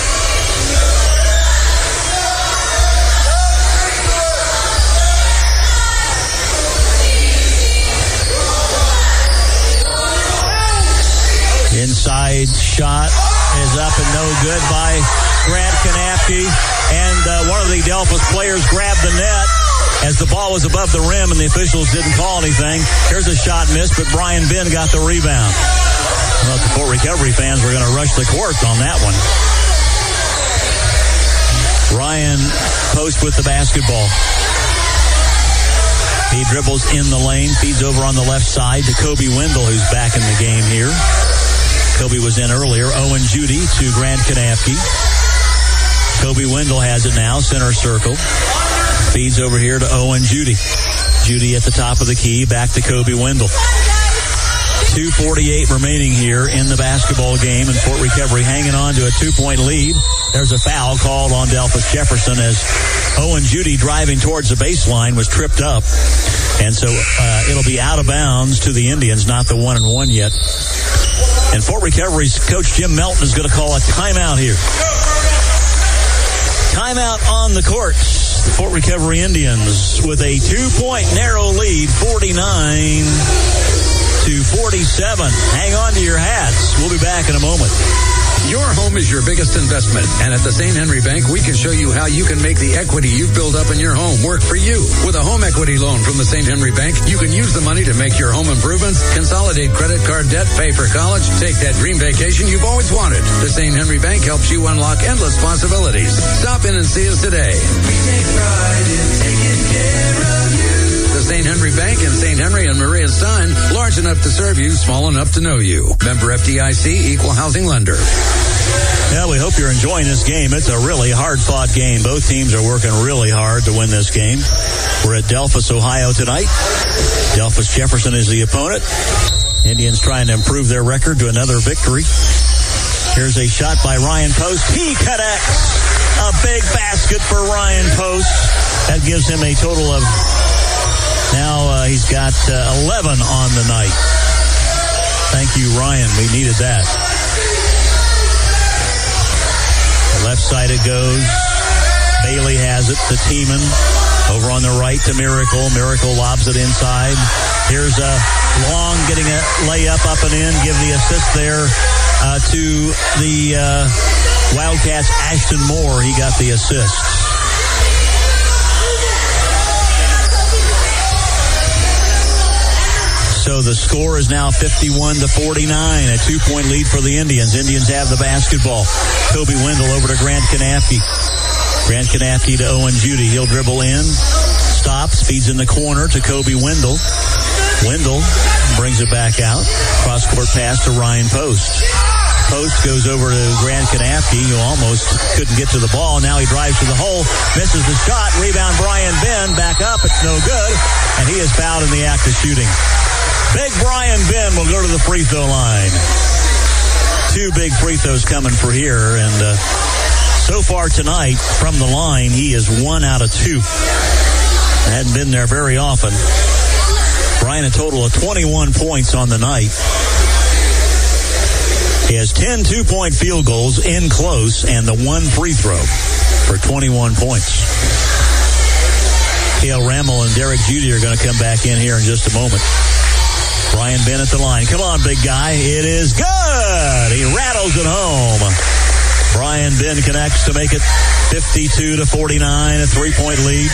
Inside shot is up and no good by Grant Canapke. And uh, one of the Delphos players grabbed the net as the ball was above the rim and the officials didn't call anything. Here's a shot missed, but Brian Ben got the rebound. Well, the Fort Recovery fans were going to rush the court on that one. Ryan Post with the basketball. He dribbles in the lane, feeds over on the left side to Kobe Wendell, who's back in the game here. Kobe was in earlier. Owen Judy to Grant Kanafke. Kobe Wendell has it now, center circle. Feeds over here to Owen Judy. Judy at the top of the key, back to Kobe Wendell. two forty-eight remaining here in the basketball game, and Fort Recovery hanging on to a two-point lead. There's a foul called on Delphus Jefferson as Owen Judy, driving towards the baseline, was tripped up. And so uh, it'll be out of bounds to the Indians, not the one and one yet. And Fort Recovery's coach Jim Melton is going to call a timeout here. Timeout on the court. The Fort Recovery Indians with a two-point narrow lead, forty-nine to forty-seven. Hang on to your hats. We'll be back in a moment. Your home is your biggest investment, and at the Saint Henry Bank, we can show you how you can make the equity you've built up in your home work for you. With a home equity loan from the Saint Henry Bank, you can use the money to make your home improvements, consolidate credit card debt, pay for college, take that dream vacation you've always wanted. The Saint Henry Bank helps you unlock endless possibilities. Stop in and see us today. We take pride in taking care of you. The Saint Henry Bank in Saint Henry and Maria Stein, large enough to serve you, small enough to know you. Member F D I C, Equal Housing Lender. Yeah, we hope you're enjoying this game. It's a really hard-fought game. Both teams are working really hard to win this game. We're at Delphus, Ohio tonight. Delphus Jefferson is the opponent. Indians trying to improve their record to another victory. Here's a shot by Ryan Post. He connects. A big basket for Ryan Post. That gives him a total of, now uh, he's got uh, eleven on the night. Thank you, Ryan. We needed that. Left side it goes. Bailey has it to Tiemann. Over on the right to Miracle. Miracle lobs it inside. Here's a Long getting a layup up and in. Give the assist there uh, to the uh, Wildcats. Ashton Moore, he got the assist. So the score is now fifty-one to forty-nine, a two-point lead for the Indians. Indians have the basketball. Kobe Wendell over to Grant Kanafke. Grant Kanafke to Owen Judy. He'll dribble in, stops, feeds in the corner to Kobe Wendell. Wendell brings it back out. Cross-court pass to Ryan Post. Post goes over to Grant Kanafke, who almost couldn't get to the ball. Now he drives to the hole, misses the shot. Rebound, Brian Ben, back up. It's no good, and he is fouled in the act of shooting. Big Brian Ben will go to the free throw line. Two big free throws coming for here, and uh, so far tonight, from the line, he is one out of two. Hadn't been there very often. Brian, a total of twenty-one points on the night. He has ten two-point field goals in close and the one free throw for twenty-one points. Cale Rammel and Derek Judy are going to come back in here in just a moment. Brian Ben at the line. Come on, big guy. It is good. He rattles it home. Brian Ben connects to make it fifty-two to forty-nine, a three-point lead.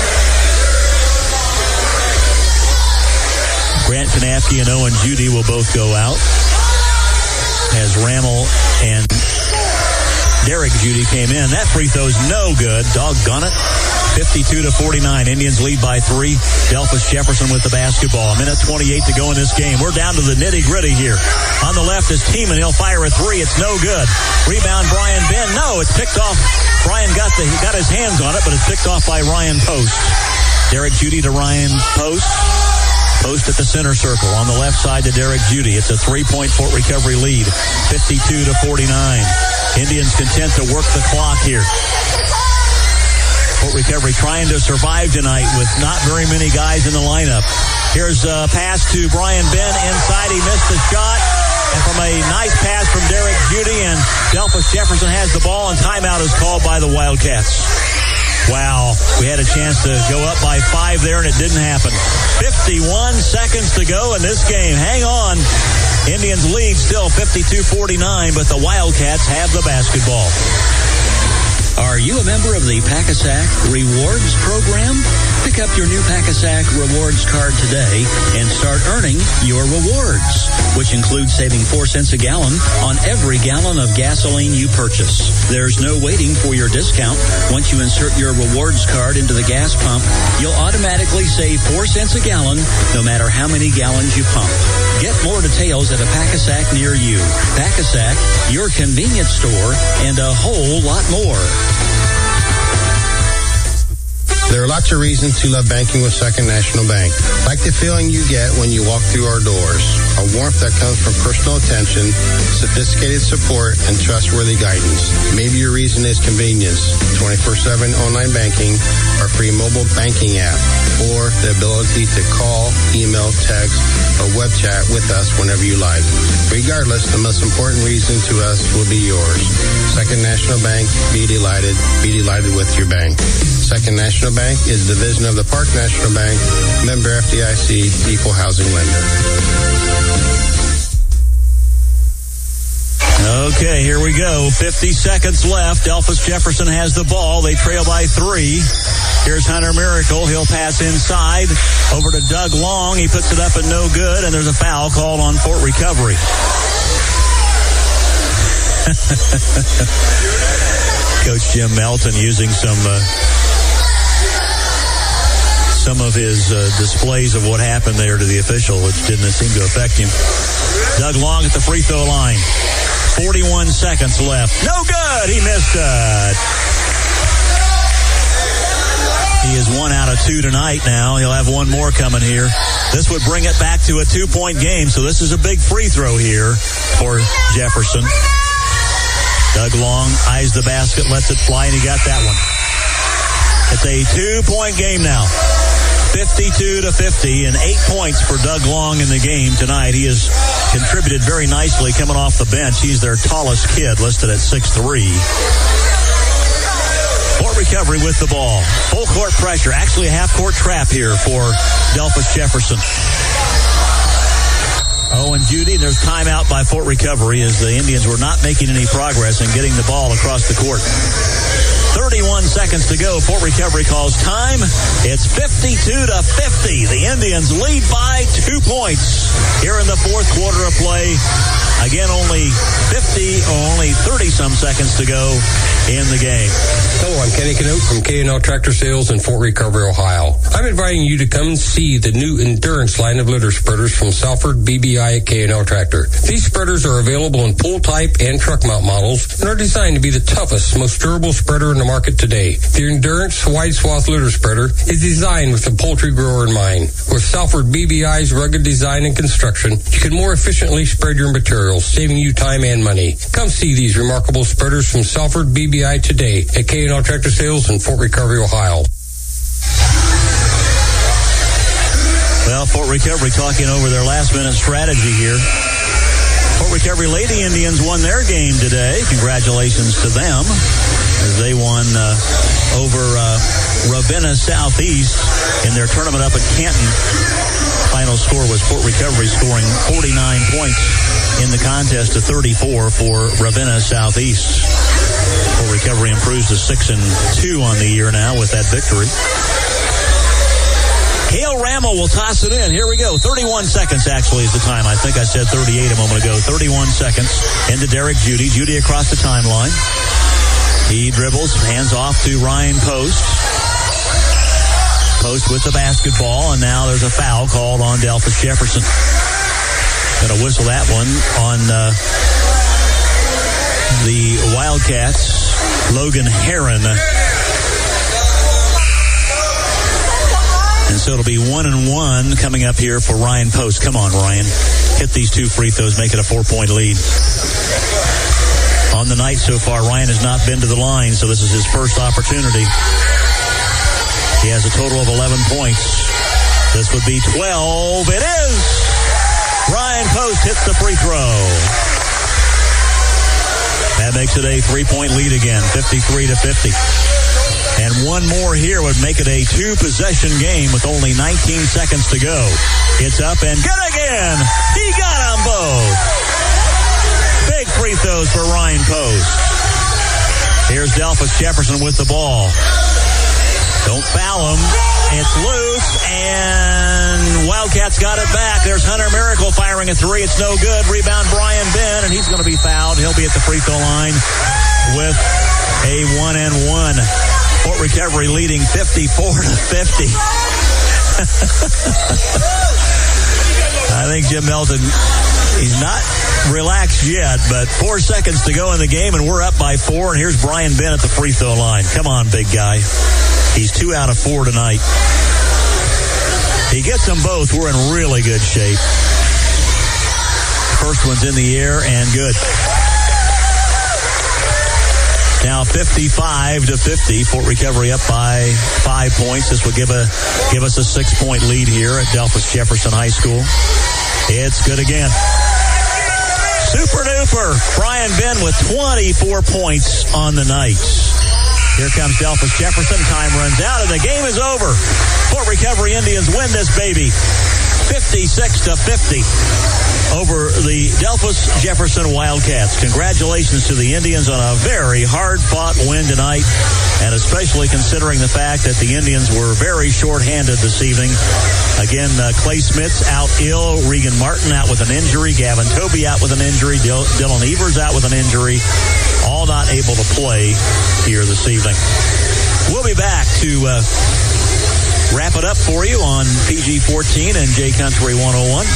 Grant Kanafke and Owen Judy will both go out as Rammel and Derek Judy came in. That free throw's no good. Doggone it. fifty-two to forty-nine. Indians lead by three. Delphus Jefferson with the basketball. A minute twenty-eight to go in this game. We're down to the nitty-gritty here. On the left is Tiemann. He'll fire a three. It's no good. Rebound, Brian Ben. No, it's picked off. Brian got the he got his hands on it, but it's picked off by Ryan Post. Derek Judy to Ryan Post. Post at the center circle. On the left side to Derek Judy. It's a three-point Fort Recovery lead. fifty-two to forty-nine. Indians content to work the clock here. Fort Recovery trying to survive tonight with not very many guys in the lineup. Here's a pass to Brian Ben inside. He missed the shot. And from a nice pass from Derek Judy, and Delphus Jefferson has the ball, and timeout is called by the Wildcats. Wow, we had a chance to go up by five there, and it didn't happen. fifty-one seconds to go in this game. Hang on. Indians lead still fifty-two forty-nine, but the Wildcats have the basketball. Are you a member of the Pack-A-Sack Rewards Program? Pick up your new Pack-A-Sack rewards card today and start earning your rewards, which includes saving four cents a gallon on every gallon of gasoline you purchase. There's no waiting for your discount. Once you insert your rewards card into the gas pump, you'll automatically save four cents a gallon no matter how many gallons you pump. Get more details at a Pack-A-Sack near you. Pack-A-Sack, your convenience store, and a whole lot more. There are lots of reasons to love banking with Second National Bank. Like the feeling you get when you walk through our doors. A warmth that comes from personal attention, sophisticated support, and trustworthy guidance. Maybe your reason is convenience, twenty-four seven online banking, our free mobile banking app, or the ability to call, email, text, or web chat with us whenever you like. Regardless, the most important reason to us will be yours. Second National Bank, be delighted, be delighted with your bank. Second National Bank is a division of the Park National Bank, member F D I C, equal housing lender. Okay, here we go. fifty seconds left. Delphus Jefferson has the ball. They trail by three. Here's Hunter Miracle. He'll pass inside over to Doug Long. He puts it up and no good, and there's a foul called on Fort Recovery. Coach Jim Melton using some uh, some of his uh, displays of what happened there to the official, which didn't seem to affect him. Doug Long at the free throw line. forty-one seconds left. No good. He missed it. He is one out of two tonight now. He'll have one more coming here. This would bring it back to a two-point game, so this is a big free throw here for Jefferson. Doug Long eyes the basket, lets it fly, and he got that one. It's a two-point game now. fifty-two to fifty, and eight points for Doug Long in the game tonight. He has contributed very nicely coming off the bench. He's their tallest kid, listed at six three. Fort Recovery with the ball. Full court pressure. Actually a half-court trap here for Delphus Jefferson. Owen Judy, and there's timeout by Fort Recovery as the Indians were not making any progress in getting the ball across the court. thirty-one seconds to go. Fort Recovery calls time. It's fifty-two to fifty. The Indians lead by two points here in the fourth quarter of play. Again, only fifty or only thirty-some seconds to go in the game. Hello, I'm Kenny Canote from K and L Tractor Sales in Fort Recovery, Ohio. I'm inviting you to come and see the new Endurance line of litter spreaders from Salford B B I at K and L Tractor. These spreaders are available in pull type and truck mount models and are designed to be the toughest, most durable spreader in the market today. The Endurance wide swath litter spreader is designed with the poultry grower in mind. With Salford B B I's rugged design and construction, you can more efficiently spread your materials, saving you time and money. Come see these remarkable spreaders from Salford B B I today at K and L Tractor Sales in Fort Recovery, Ohio. Well, Fort Recovery talking over their last-minute strategy here. Fort Recovery Lady Indians won their game today. Congratulations to them as they won uh, over uh, Ravenna Southeast in their tournament up at Canton. Final score was Fort Recovery scoring forty-nine points in the contest to thirty-four for Ravenna Southeast. Fort Recovery improves to six and two on the year now with that victory. Hale Ramo will toss it in. Here we go. thirty-one seconds actually is the time. I think I said thirty-eight a moment ago. thirty-one seconds into Derek Judy. Judy across the timeline. He dribbles, hands off to Ryan Post. Post with the basketball, and now there's a foul called on Delphus Jefferson. Going to whistle that one on uh, the Wildcats, Logan Heron. And so it'll be one and one coming up here for Ryan Post. Come on, Ryan. Hit these two free throws, make it a four-point lead. On the night so far, Ryan has not been to the line, so this is his first opportunity. He has a total of eleven points. This would be twelve. It is! Ryan Post hits the free throw. That makes it a three-point lead again, fifty-three to fifty. And one more here would make it a two-possession game with only nineteen seconds to go. It's up and good again. He got them both. Big free throws for Ryan Post. Here's Delphus Jefferson with the ball. Don't foul him. It's loose, and Wildcats got it back. There's Hunter Miracle firing a three. It's no good. Rebound Brian Ben, and he's going to be fouled. He'll be at the free throw line with a one and one. Fort Recovery leading fifty-four to fifty. I think Jim Melton, he's not relaxed yet, but four seconds to go in the game, and we're up by four, and here's Brian Ben at the free throw line. Come on, big guy. He's two out of four tonight. He gets them both. We're in really good shape. First one's in the air and good. Now fifty-five to fifty. Fort Recovery up by five points. This will give a give us a six-point lead here at Delphos Jefferson High School. It's good again. Super duper. Brian Ben with twenty-four points on the night. Here comes Delphos Jefferson. Time runs out, and the game is over. Fort Recovery Indians win this baby, fifty-six to fifty, over the Delphos Jefferson Wildcats. Congratulations to the Indians on a very hard-fought win tonight, and especially considering the fact that the Indians were very short-handed this evening. Again, uh, Clay Smith's out ill, Regan Martin out with an injury, Gavin Toby out with an injury, Dil- Dylan Evers out with an injury, all not able to play here this evening. We'll be back to uh, wrap it up for you on P G fourteen and J Country one oh one.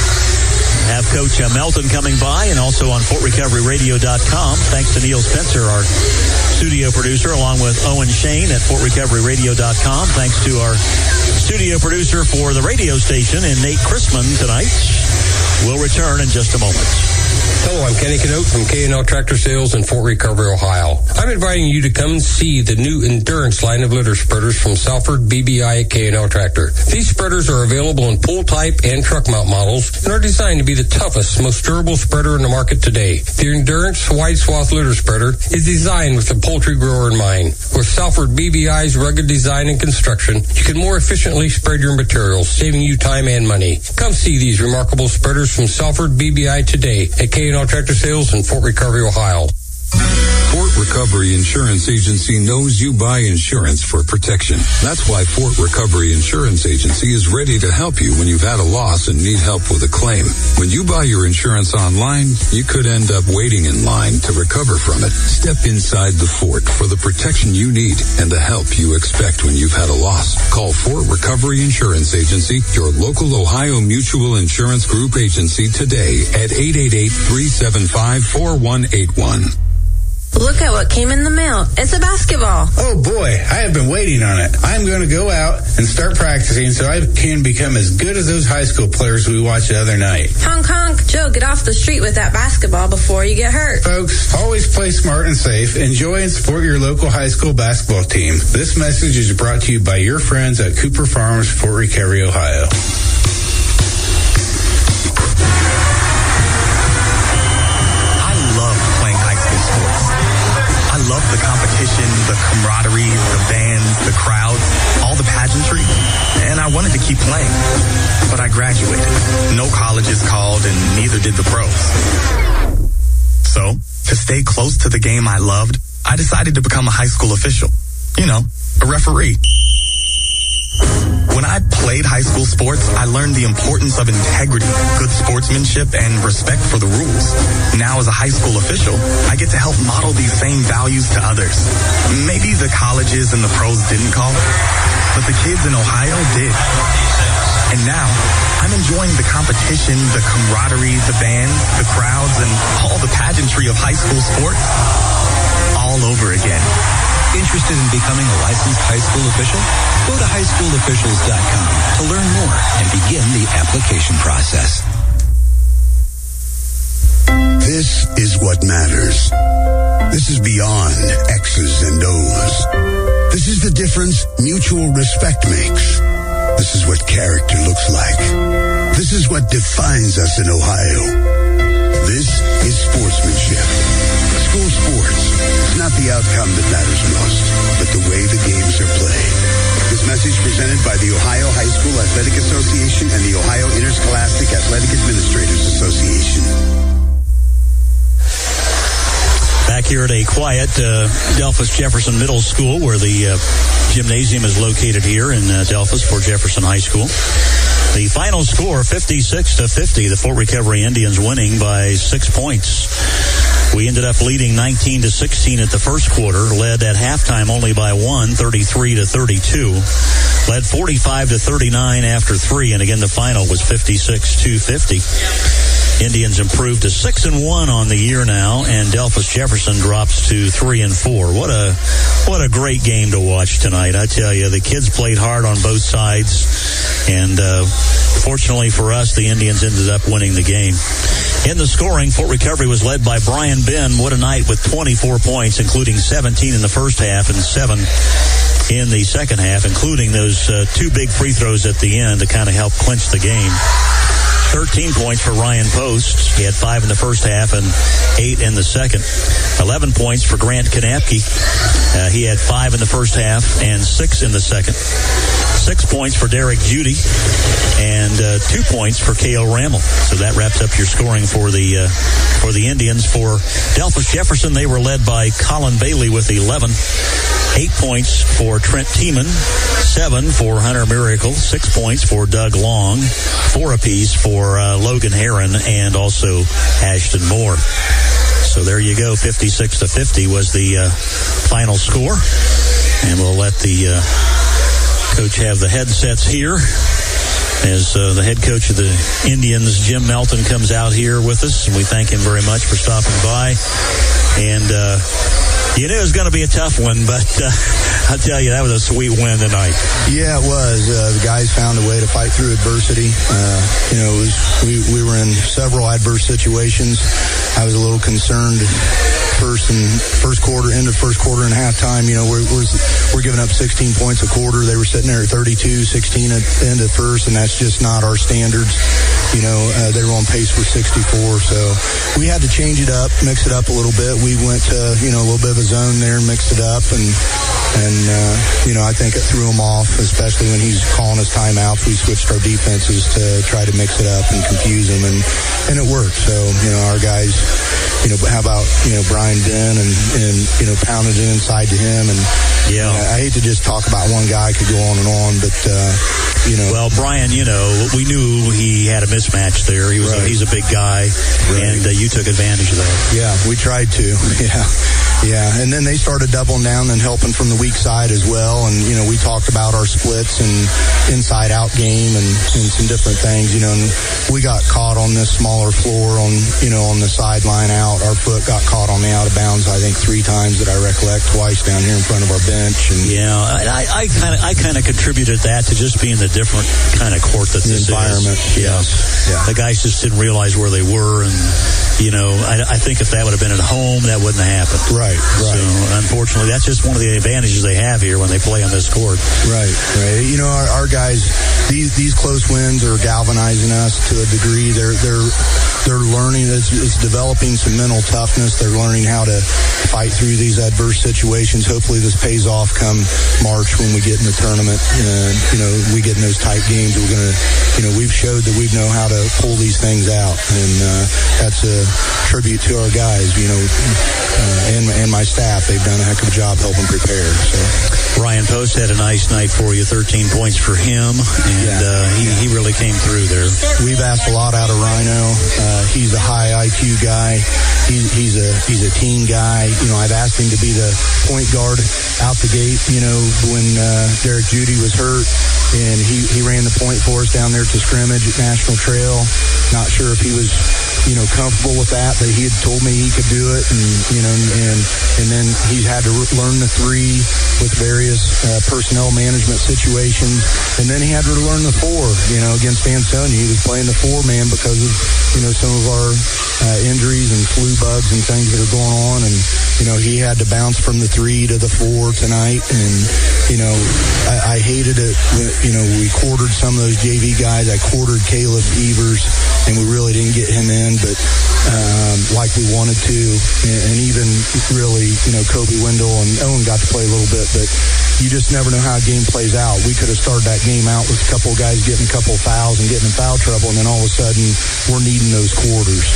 Have Coach uh, Melton coming by, and also on Fort Recovery Radio dot com. Thanks to Neil Spencer, our studio producer, along with Owen Shane at Fort Recovery Radio dot com. Thanks to our studio producer for the radio station, and Nate Chrisman tonight. We'll return in just a moment. Hello, I'm Kenny Canote from K and L Tractor Sales in Fort Recovery, Ohio. I'm inviting you to come and see the new Endurance line of litter spreaders from Salford B B I at K and L Tractor. These spreaders are available in pull type and truck mount models and are designed to be the toughest, most durable spreader in the market today. The Endurance wide swath litter spreader is designed with the poultry grower in mind. With Salford B B I's rugged design and construction, you can more efficiently spread your materials, saving you time and money. Come see these remarkable spreaders from Salford B B I today at K and L Tractor Sales in Fort Recovery, Ohio. Fort Recovery Insurance Agency knows you buy insurance for protection. That's why Fort Recovery Insurance Agency is ready to help you when you've had a loss and need help with a claim. When you buy your insurance online, you could end up waiting in line to recover from it. Step inside the fort for the protection you need and the help you expect when you've had a loss. Call Fort Recovery Insurance Agency, your local Ohio Mutual Insurance Group agency today at eight eight eight, three seven five, four one eight one. Look at what came in the mail. It's a basketball. Oh boy, I have been waiting on it. I'm going to go out and start practicing so I can become as good as those high school players we watched the other night. Honk, honk. Joe, get off the street with that basketball before you get hurt. Folks, always play smart and safe. Enjoy and support your local high school basketball team. This message is brought to you by your friends at Cooper Farms, Fort Recovery, Ohio. I love the competition, the camaraderie, the bands, the crowds, all the pageantry, and I wanted to keep playing. But I graduated. No colleges called, and neither did the pros. So, to stay close to the game I loved, I decided to become a high school official. You know, a referee. When I played high school sports, I learned the importance of integrity, good sportsmanship, and respect for the rules. Now, as a high school official, I get to help model these same values to others. Maybe the colleges and the pros didn't call, but the kids in Ohio did. And now, I'm enjoying the competition, the camaraderie, the bands, the crowds, and all the pageantry of high school sports all over again. Interested in becoming a licensed high school official? Go to high school officials dot com to learn more and begin the application process. This is what matters. This is beyond X's and O's. This is the difference mutual respect makes. This is what character looks like. This is what defines us in Ohio. This is sportsmanship. School sports. It's not the outcome that matters most, but the way the games are played. This message presented by the Ohio High School Athletic Association and the Ohio Interscholastic Athletic Administrators Association. Back here at a quiet uh, Delphos Jefferson Middle School, where the uh, Gymnasium is located here in uh, Delphos for Jefferson High School. The final score, fifty-six to fifty. The Fort Recovery Indians winning by six points. We ended up leading nineteen to sixteen at the first quarter, led at halftime only by one, thirty-three to thirty-two. Led forty-five to thirty-nine after three, and again the final was fifty-six to fifty. Indians improved to six and one on the year now, and Delphos Jefferson drops to three and four. What a what a great game to watch tonight! I tell you, the kids played hard on both sides, and uh, fortunately for us, the Indians ended up winning the game. In the scoring, Fort Recovery was led by Brian Ben. What a night with twenty-four points, including seventeen in the first half and seven in the second half, including those uh, two big free throws at the end to kind of help clinch the game. thirteen points for Ryan Post. He had five in the first half and eight in the second. eleven points for Grant Kanapke. Uh, he had five in the first half and six in the second. Six points for Derek Judy and uh, two points for K O Rammel. So that wraps up your scoring for the uh, for the Indians. For Delphos Jefferson, they were led by Colin Bailey with eleven. Eight points for Trent Tiemann, seven for Hunter Miracle, six points for Doug Long, four apiece for uh, Logan Heron and also Ashton Moore. So there you go, fifty-six to fifty was the uh, final score. And we'll let the uh, coach have the headsets here as uh, the head coach of the Indians, Jim Melton, comes out here with us. And we thank him very much for stopping by. And uh, you knew it was going to be a tough one, but uh, I'll tell you, that was a sweet win tonight. Yeah, it was. Uh, the guys found a way to fight through adversity. Uh, you know, it was, we, we were in several adverse situations. I was a little concerned first and first quarter, end of first quarter and halftime. You know, we're, we're, we're giving up sixteen points a quarter. They were sitting there at thirty-two, sixteen at the end of first, and that's just not our standards. You know, uh, they were on pace for sixty-four, so we had to change it up, mix it up a little bit. We went to, you know, a little bit of a zone there and mixed it up, and, and uh, you know, I think it threw him off, especially when he's calling us timeouts. We switched our defenses to try to mix it up and confuse him, and, and it worked. So, you know, our guys, you know, how about, you know, Brian Den and, and you know, pounded it inside to him, and yeah, you know, I hate to just talk about one guy, I could go on and on, but, uh, you know. Well, Brian, you know, we knew he had a mismatch there. He was, right. a, he's a big guy, right. and uh, you took advantage of that. Yeah, we tried to, yeah. Yeah, and then they started doubling down and helping from the weak side as well. And, you know, we talked about our splits and inside-out game and, and some different things, you know. And we got caught on this smaller floor on, you know, on the sideline out. Our foot got caught on the out of bounds, I think, three times that I recollect, twice down here in front of our bench. And yeah, I kind of I kind of contributed that to just being the different kind of court that this environment. is. Yeah. yeah. The guys just didn't realize where they were. And, you know, I, I think if that would have been at home, that wouldn't have happened. Right. Right. So, unfortunately, that's just one of the advantages they have here when they play on this court. Right, right. You know, our, our guys, these these close wins are galvanizing us to a degree. They're they're they're learning. It's, it's developing some mental toughness. They're learning how to fight through these adverse situations. Hopefully, this pays off come March when we get in the tournament. And you know, we get in those tight games. We're gonna, you know, we've showed that we know how to pull these things out, and uh, that's a tribute to our guys. You know, uh, and and my staff, they've done a heck of a job helping prepare. So Ryan Post had a nice night for you, thirteen points for him, and yeah. uh, he, he really came through there. We've asked a lot out of Rhino. Uh, he's a high I Q guy. He, he's a he's a team guy. You know, I've asked him to be the point guard out the gate. You know, when uh, Derek Judy was hurt, and he, he ran the point for us down there to scrimmage at National Trail. Not sure if he was, you know, comfortable with that, but he had told me he could do it, and you know, and and then he had to learn the three with various uh, personnel management situations, and then he had to learn the four. You know, against Ansonia, he was playing the four man because of, you know, some of our uh, injuries and flu bugs and things that are going on, and you know, he had to bounce from the three to the four tonight, and you know, I, I hated it. You know, we quartered some of those J V guys. I quartered Caleb Evers, and we really didn't get him in, but um, like we wanted to, and, and even really, you know, Kobe Wendell and Owen got to play a little bit, but you just never know how a game plays out. We could have started that game out with a couple of guys getting a couple of fouls and getting in foul trouble, and then all of a sudden we're needing those quarters.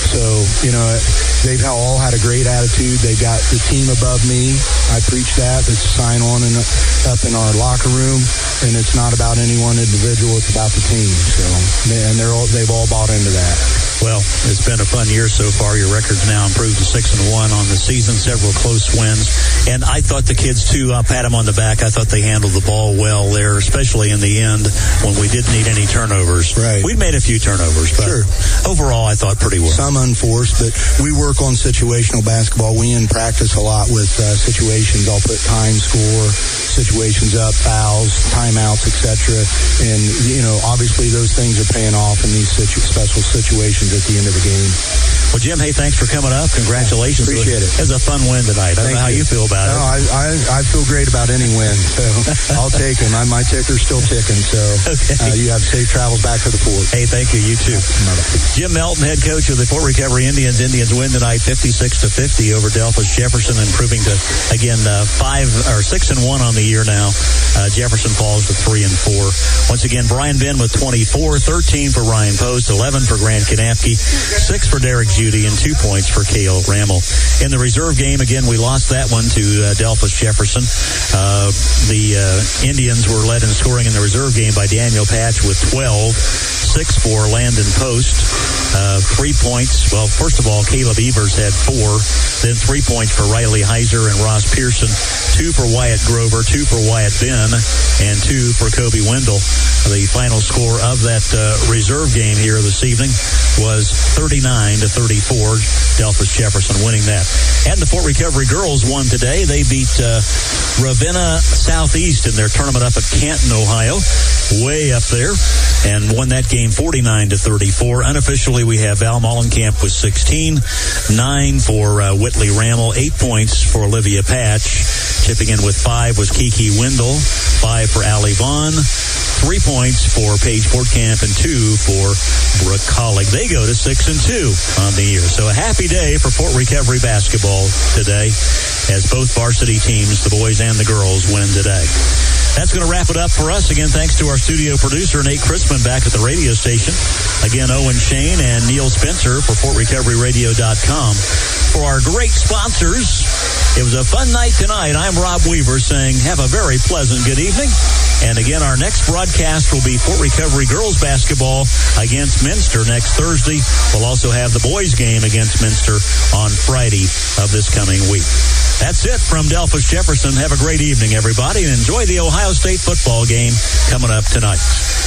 So, you know, they've all had a great attitude. They've got the team above me. I preach that. It's a sign on and up in our locker room, and it's not about any one individual. It's about the team. So, and they're all, they've all bought into that. Well, it's been a fun year so far. Your record's now improved to six and one on the season, several close wins. And I thought the kids, too, uh, pat them on the back. I thought they handled the ball well there, especially in the end when we didn't need any turnovers. Right. We made a few turnovers, but sure. Overall, I thought pretty well. Some unforced, but we work on situational basketball. We in practice a lot with uh, situations. I'll put time, score, situations up, fouls, timeouts, et cetera. And, you know, obviously those things are paying off in these situ- special situations at the end of the game. Well, Jim, hey, thanks for coming up. Congratulations. Appreciate it. It was a fun win tonight. I don't Thank know how you, you feel about no, it. I, I I feel great about any win, so I'll take them. I, my ticker's still ticking, so okay. uh, you have safe travels back to the fort. Hey, thank you. You too. Jim Melton, head coach of the Fort Recovery Indians. Indians win tonight fifty-six to fifty over Delphos Jefferson, improving to, again, uh, five or six and one on the year now. Uh, Jefferson falls to three and four. Once again, Brian Ben with twenty-four, thirteen for Ryan Post, eleven for Grant Kanapke, six for Derek Judy, and two points for K L Rammel. In the reserve game, again, we lost that one to uh, Delphos Jefferson. Uh, the uh, Indians were led in scoring in the reserve game by Daniel Patch with twelve, six for Landon Post, uh, three points. Well, first of all, Caleb Evers had four, then three points for Riley Heiser and Ross Pearson, two for Wyatt Grover, two for Wyatt Ben, and two for Kobe Wendell. The final score of that uh, reserve game here this evening was thirty-nine to thirty-four. Delphos Jefferson winning that. And the Fort Recovery girls won today. They beat uh, Ravenna Southeast in their tournament up at Canton, Ohio, way up there, and won that game forty-nine to thirty-four. Unofficially, we have Val Mollenkamp with sixteen, nine for uh, Whitley Rammel, eight points for Olivia Patch. Chipping in with five was Kiki Wendell, five for Allie Vaughn, three points for Paige Fortcamp, and two for Brooke Collig. They go to six and two on the year. So a happy day for Fort Recovery basketball today, as both varsity teams, the boys and the girls, win today. That's going to wrap it up for us. Again, thanks to our studio producer, Nate Christman, back at the radio station. Again, Owen Shane and Neil Spencer for Fort Recovery Radio dot com. For our great sponsors, it was a fun night tonight. I'm Rob Weaver saying have a very pleasant good evening. And again, our next broadcast will be Fort Recovery girls basketball against Minster next Thursday. We'll also have the boys game against Minster on Friday of this coming week. That's it from Delphos Jefferson. Have a great evening, everybody, and enjoy the Ohio State football game coming up tonight.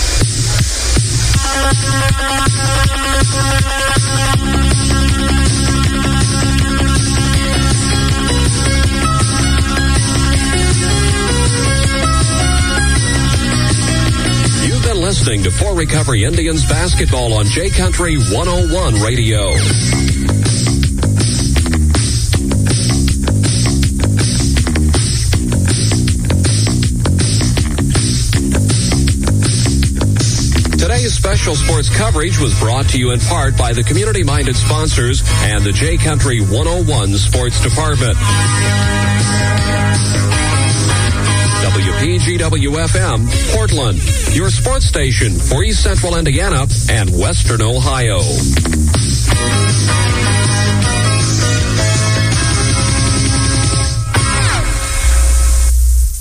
You've been listening to Fort Recovery Indians basketball on J Country one oh one Radio. Today's special sports coverage was brought to you in part by the community-minded sponsors and the J Country one oh one Sports Department. W P G W F M, Portland, your sports station for East Central Indiana and Western Ohio.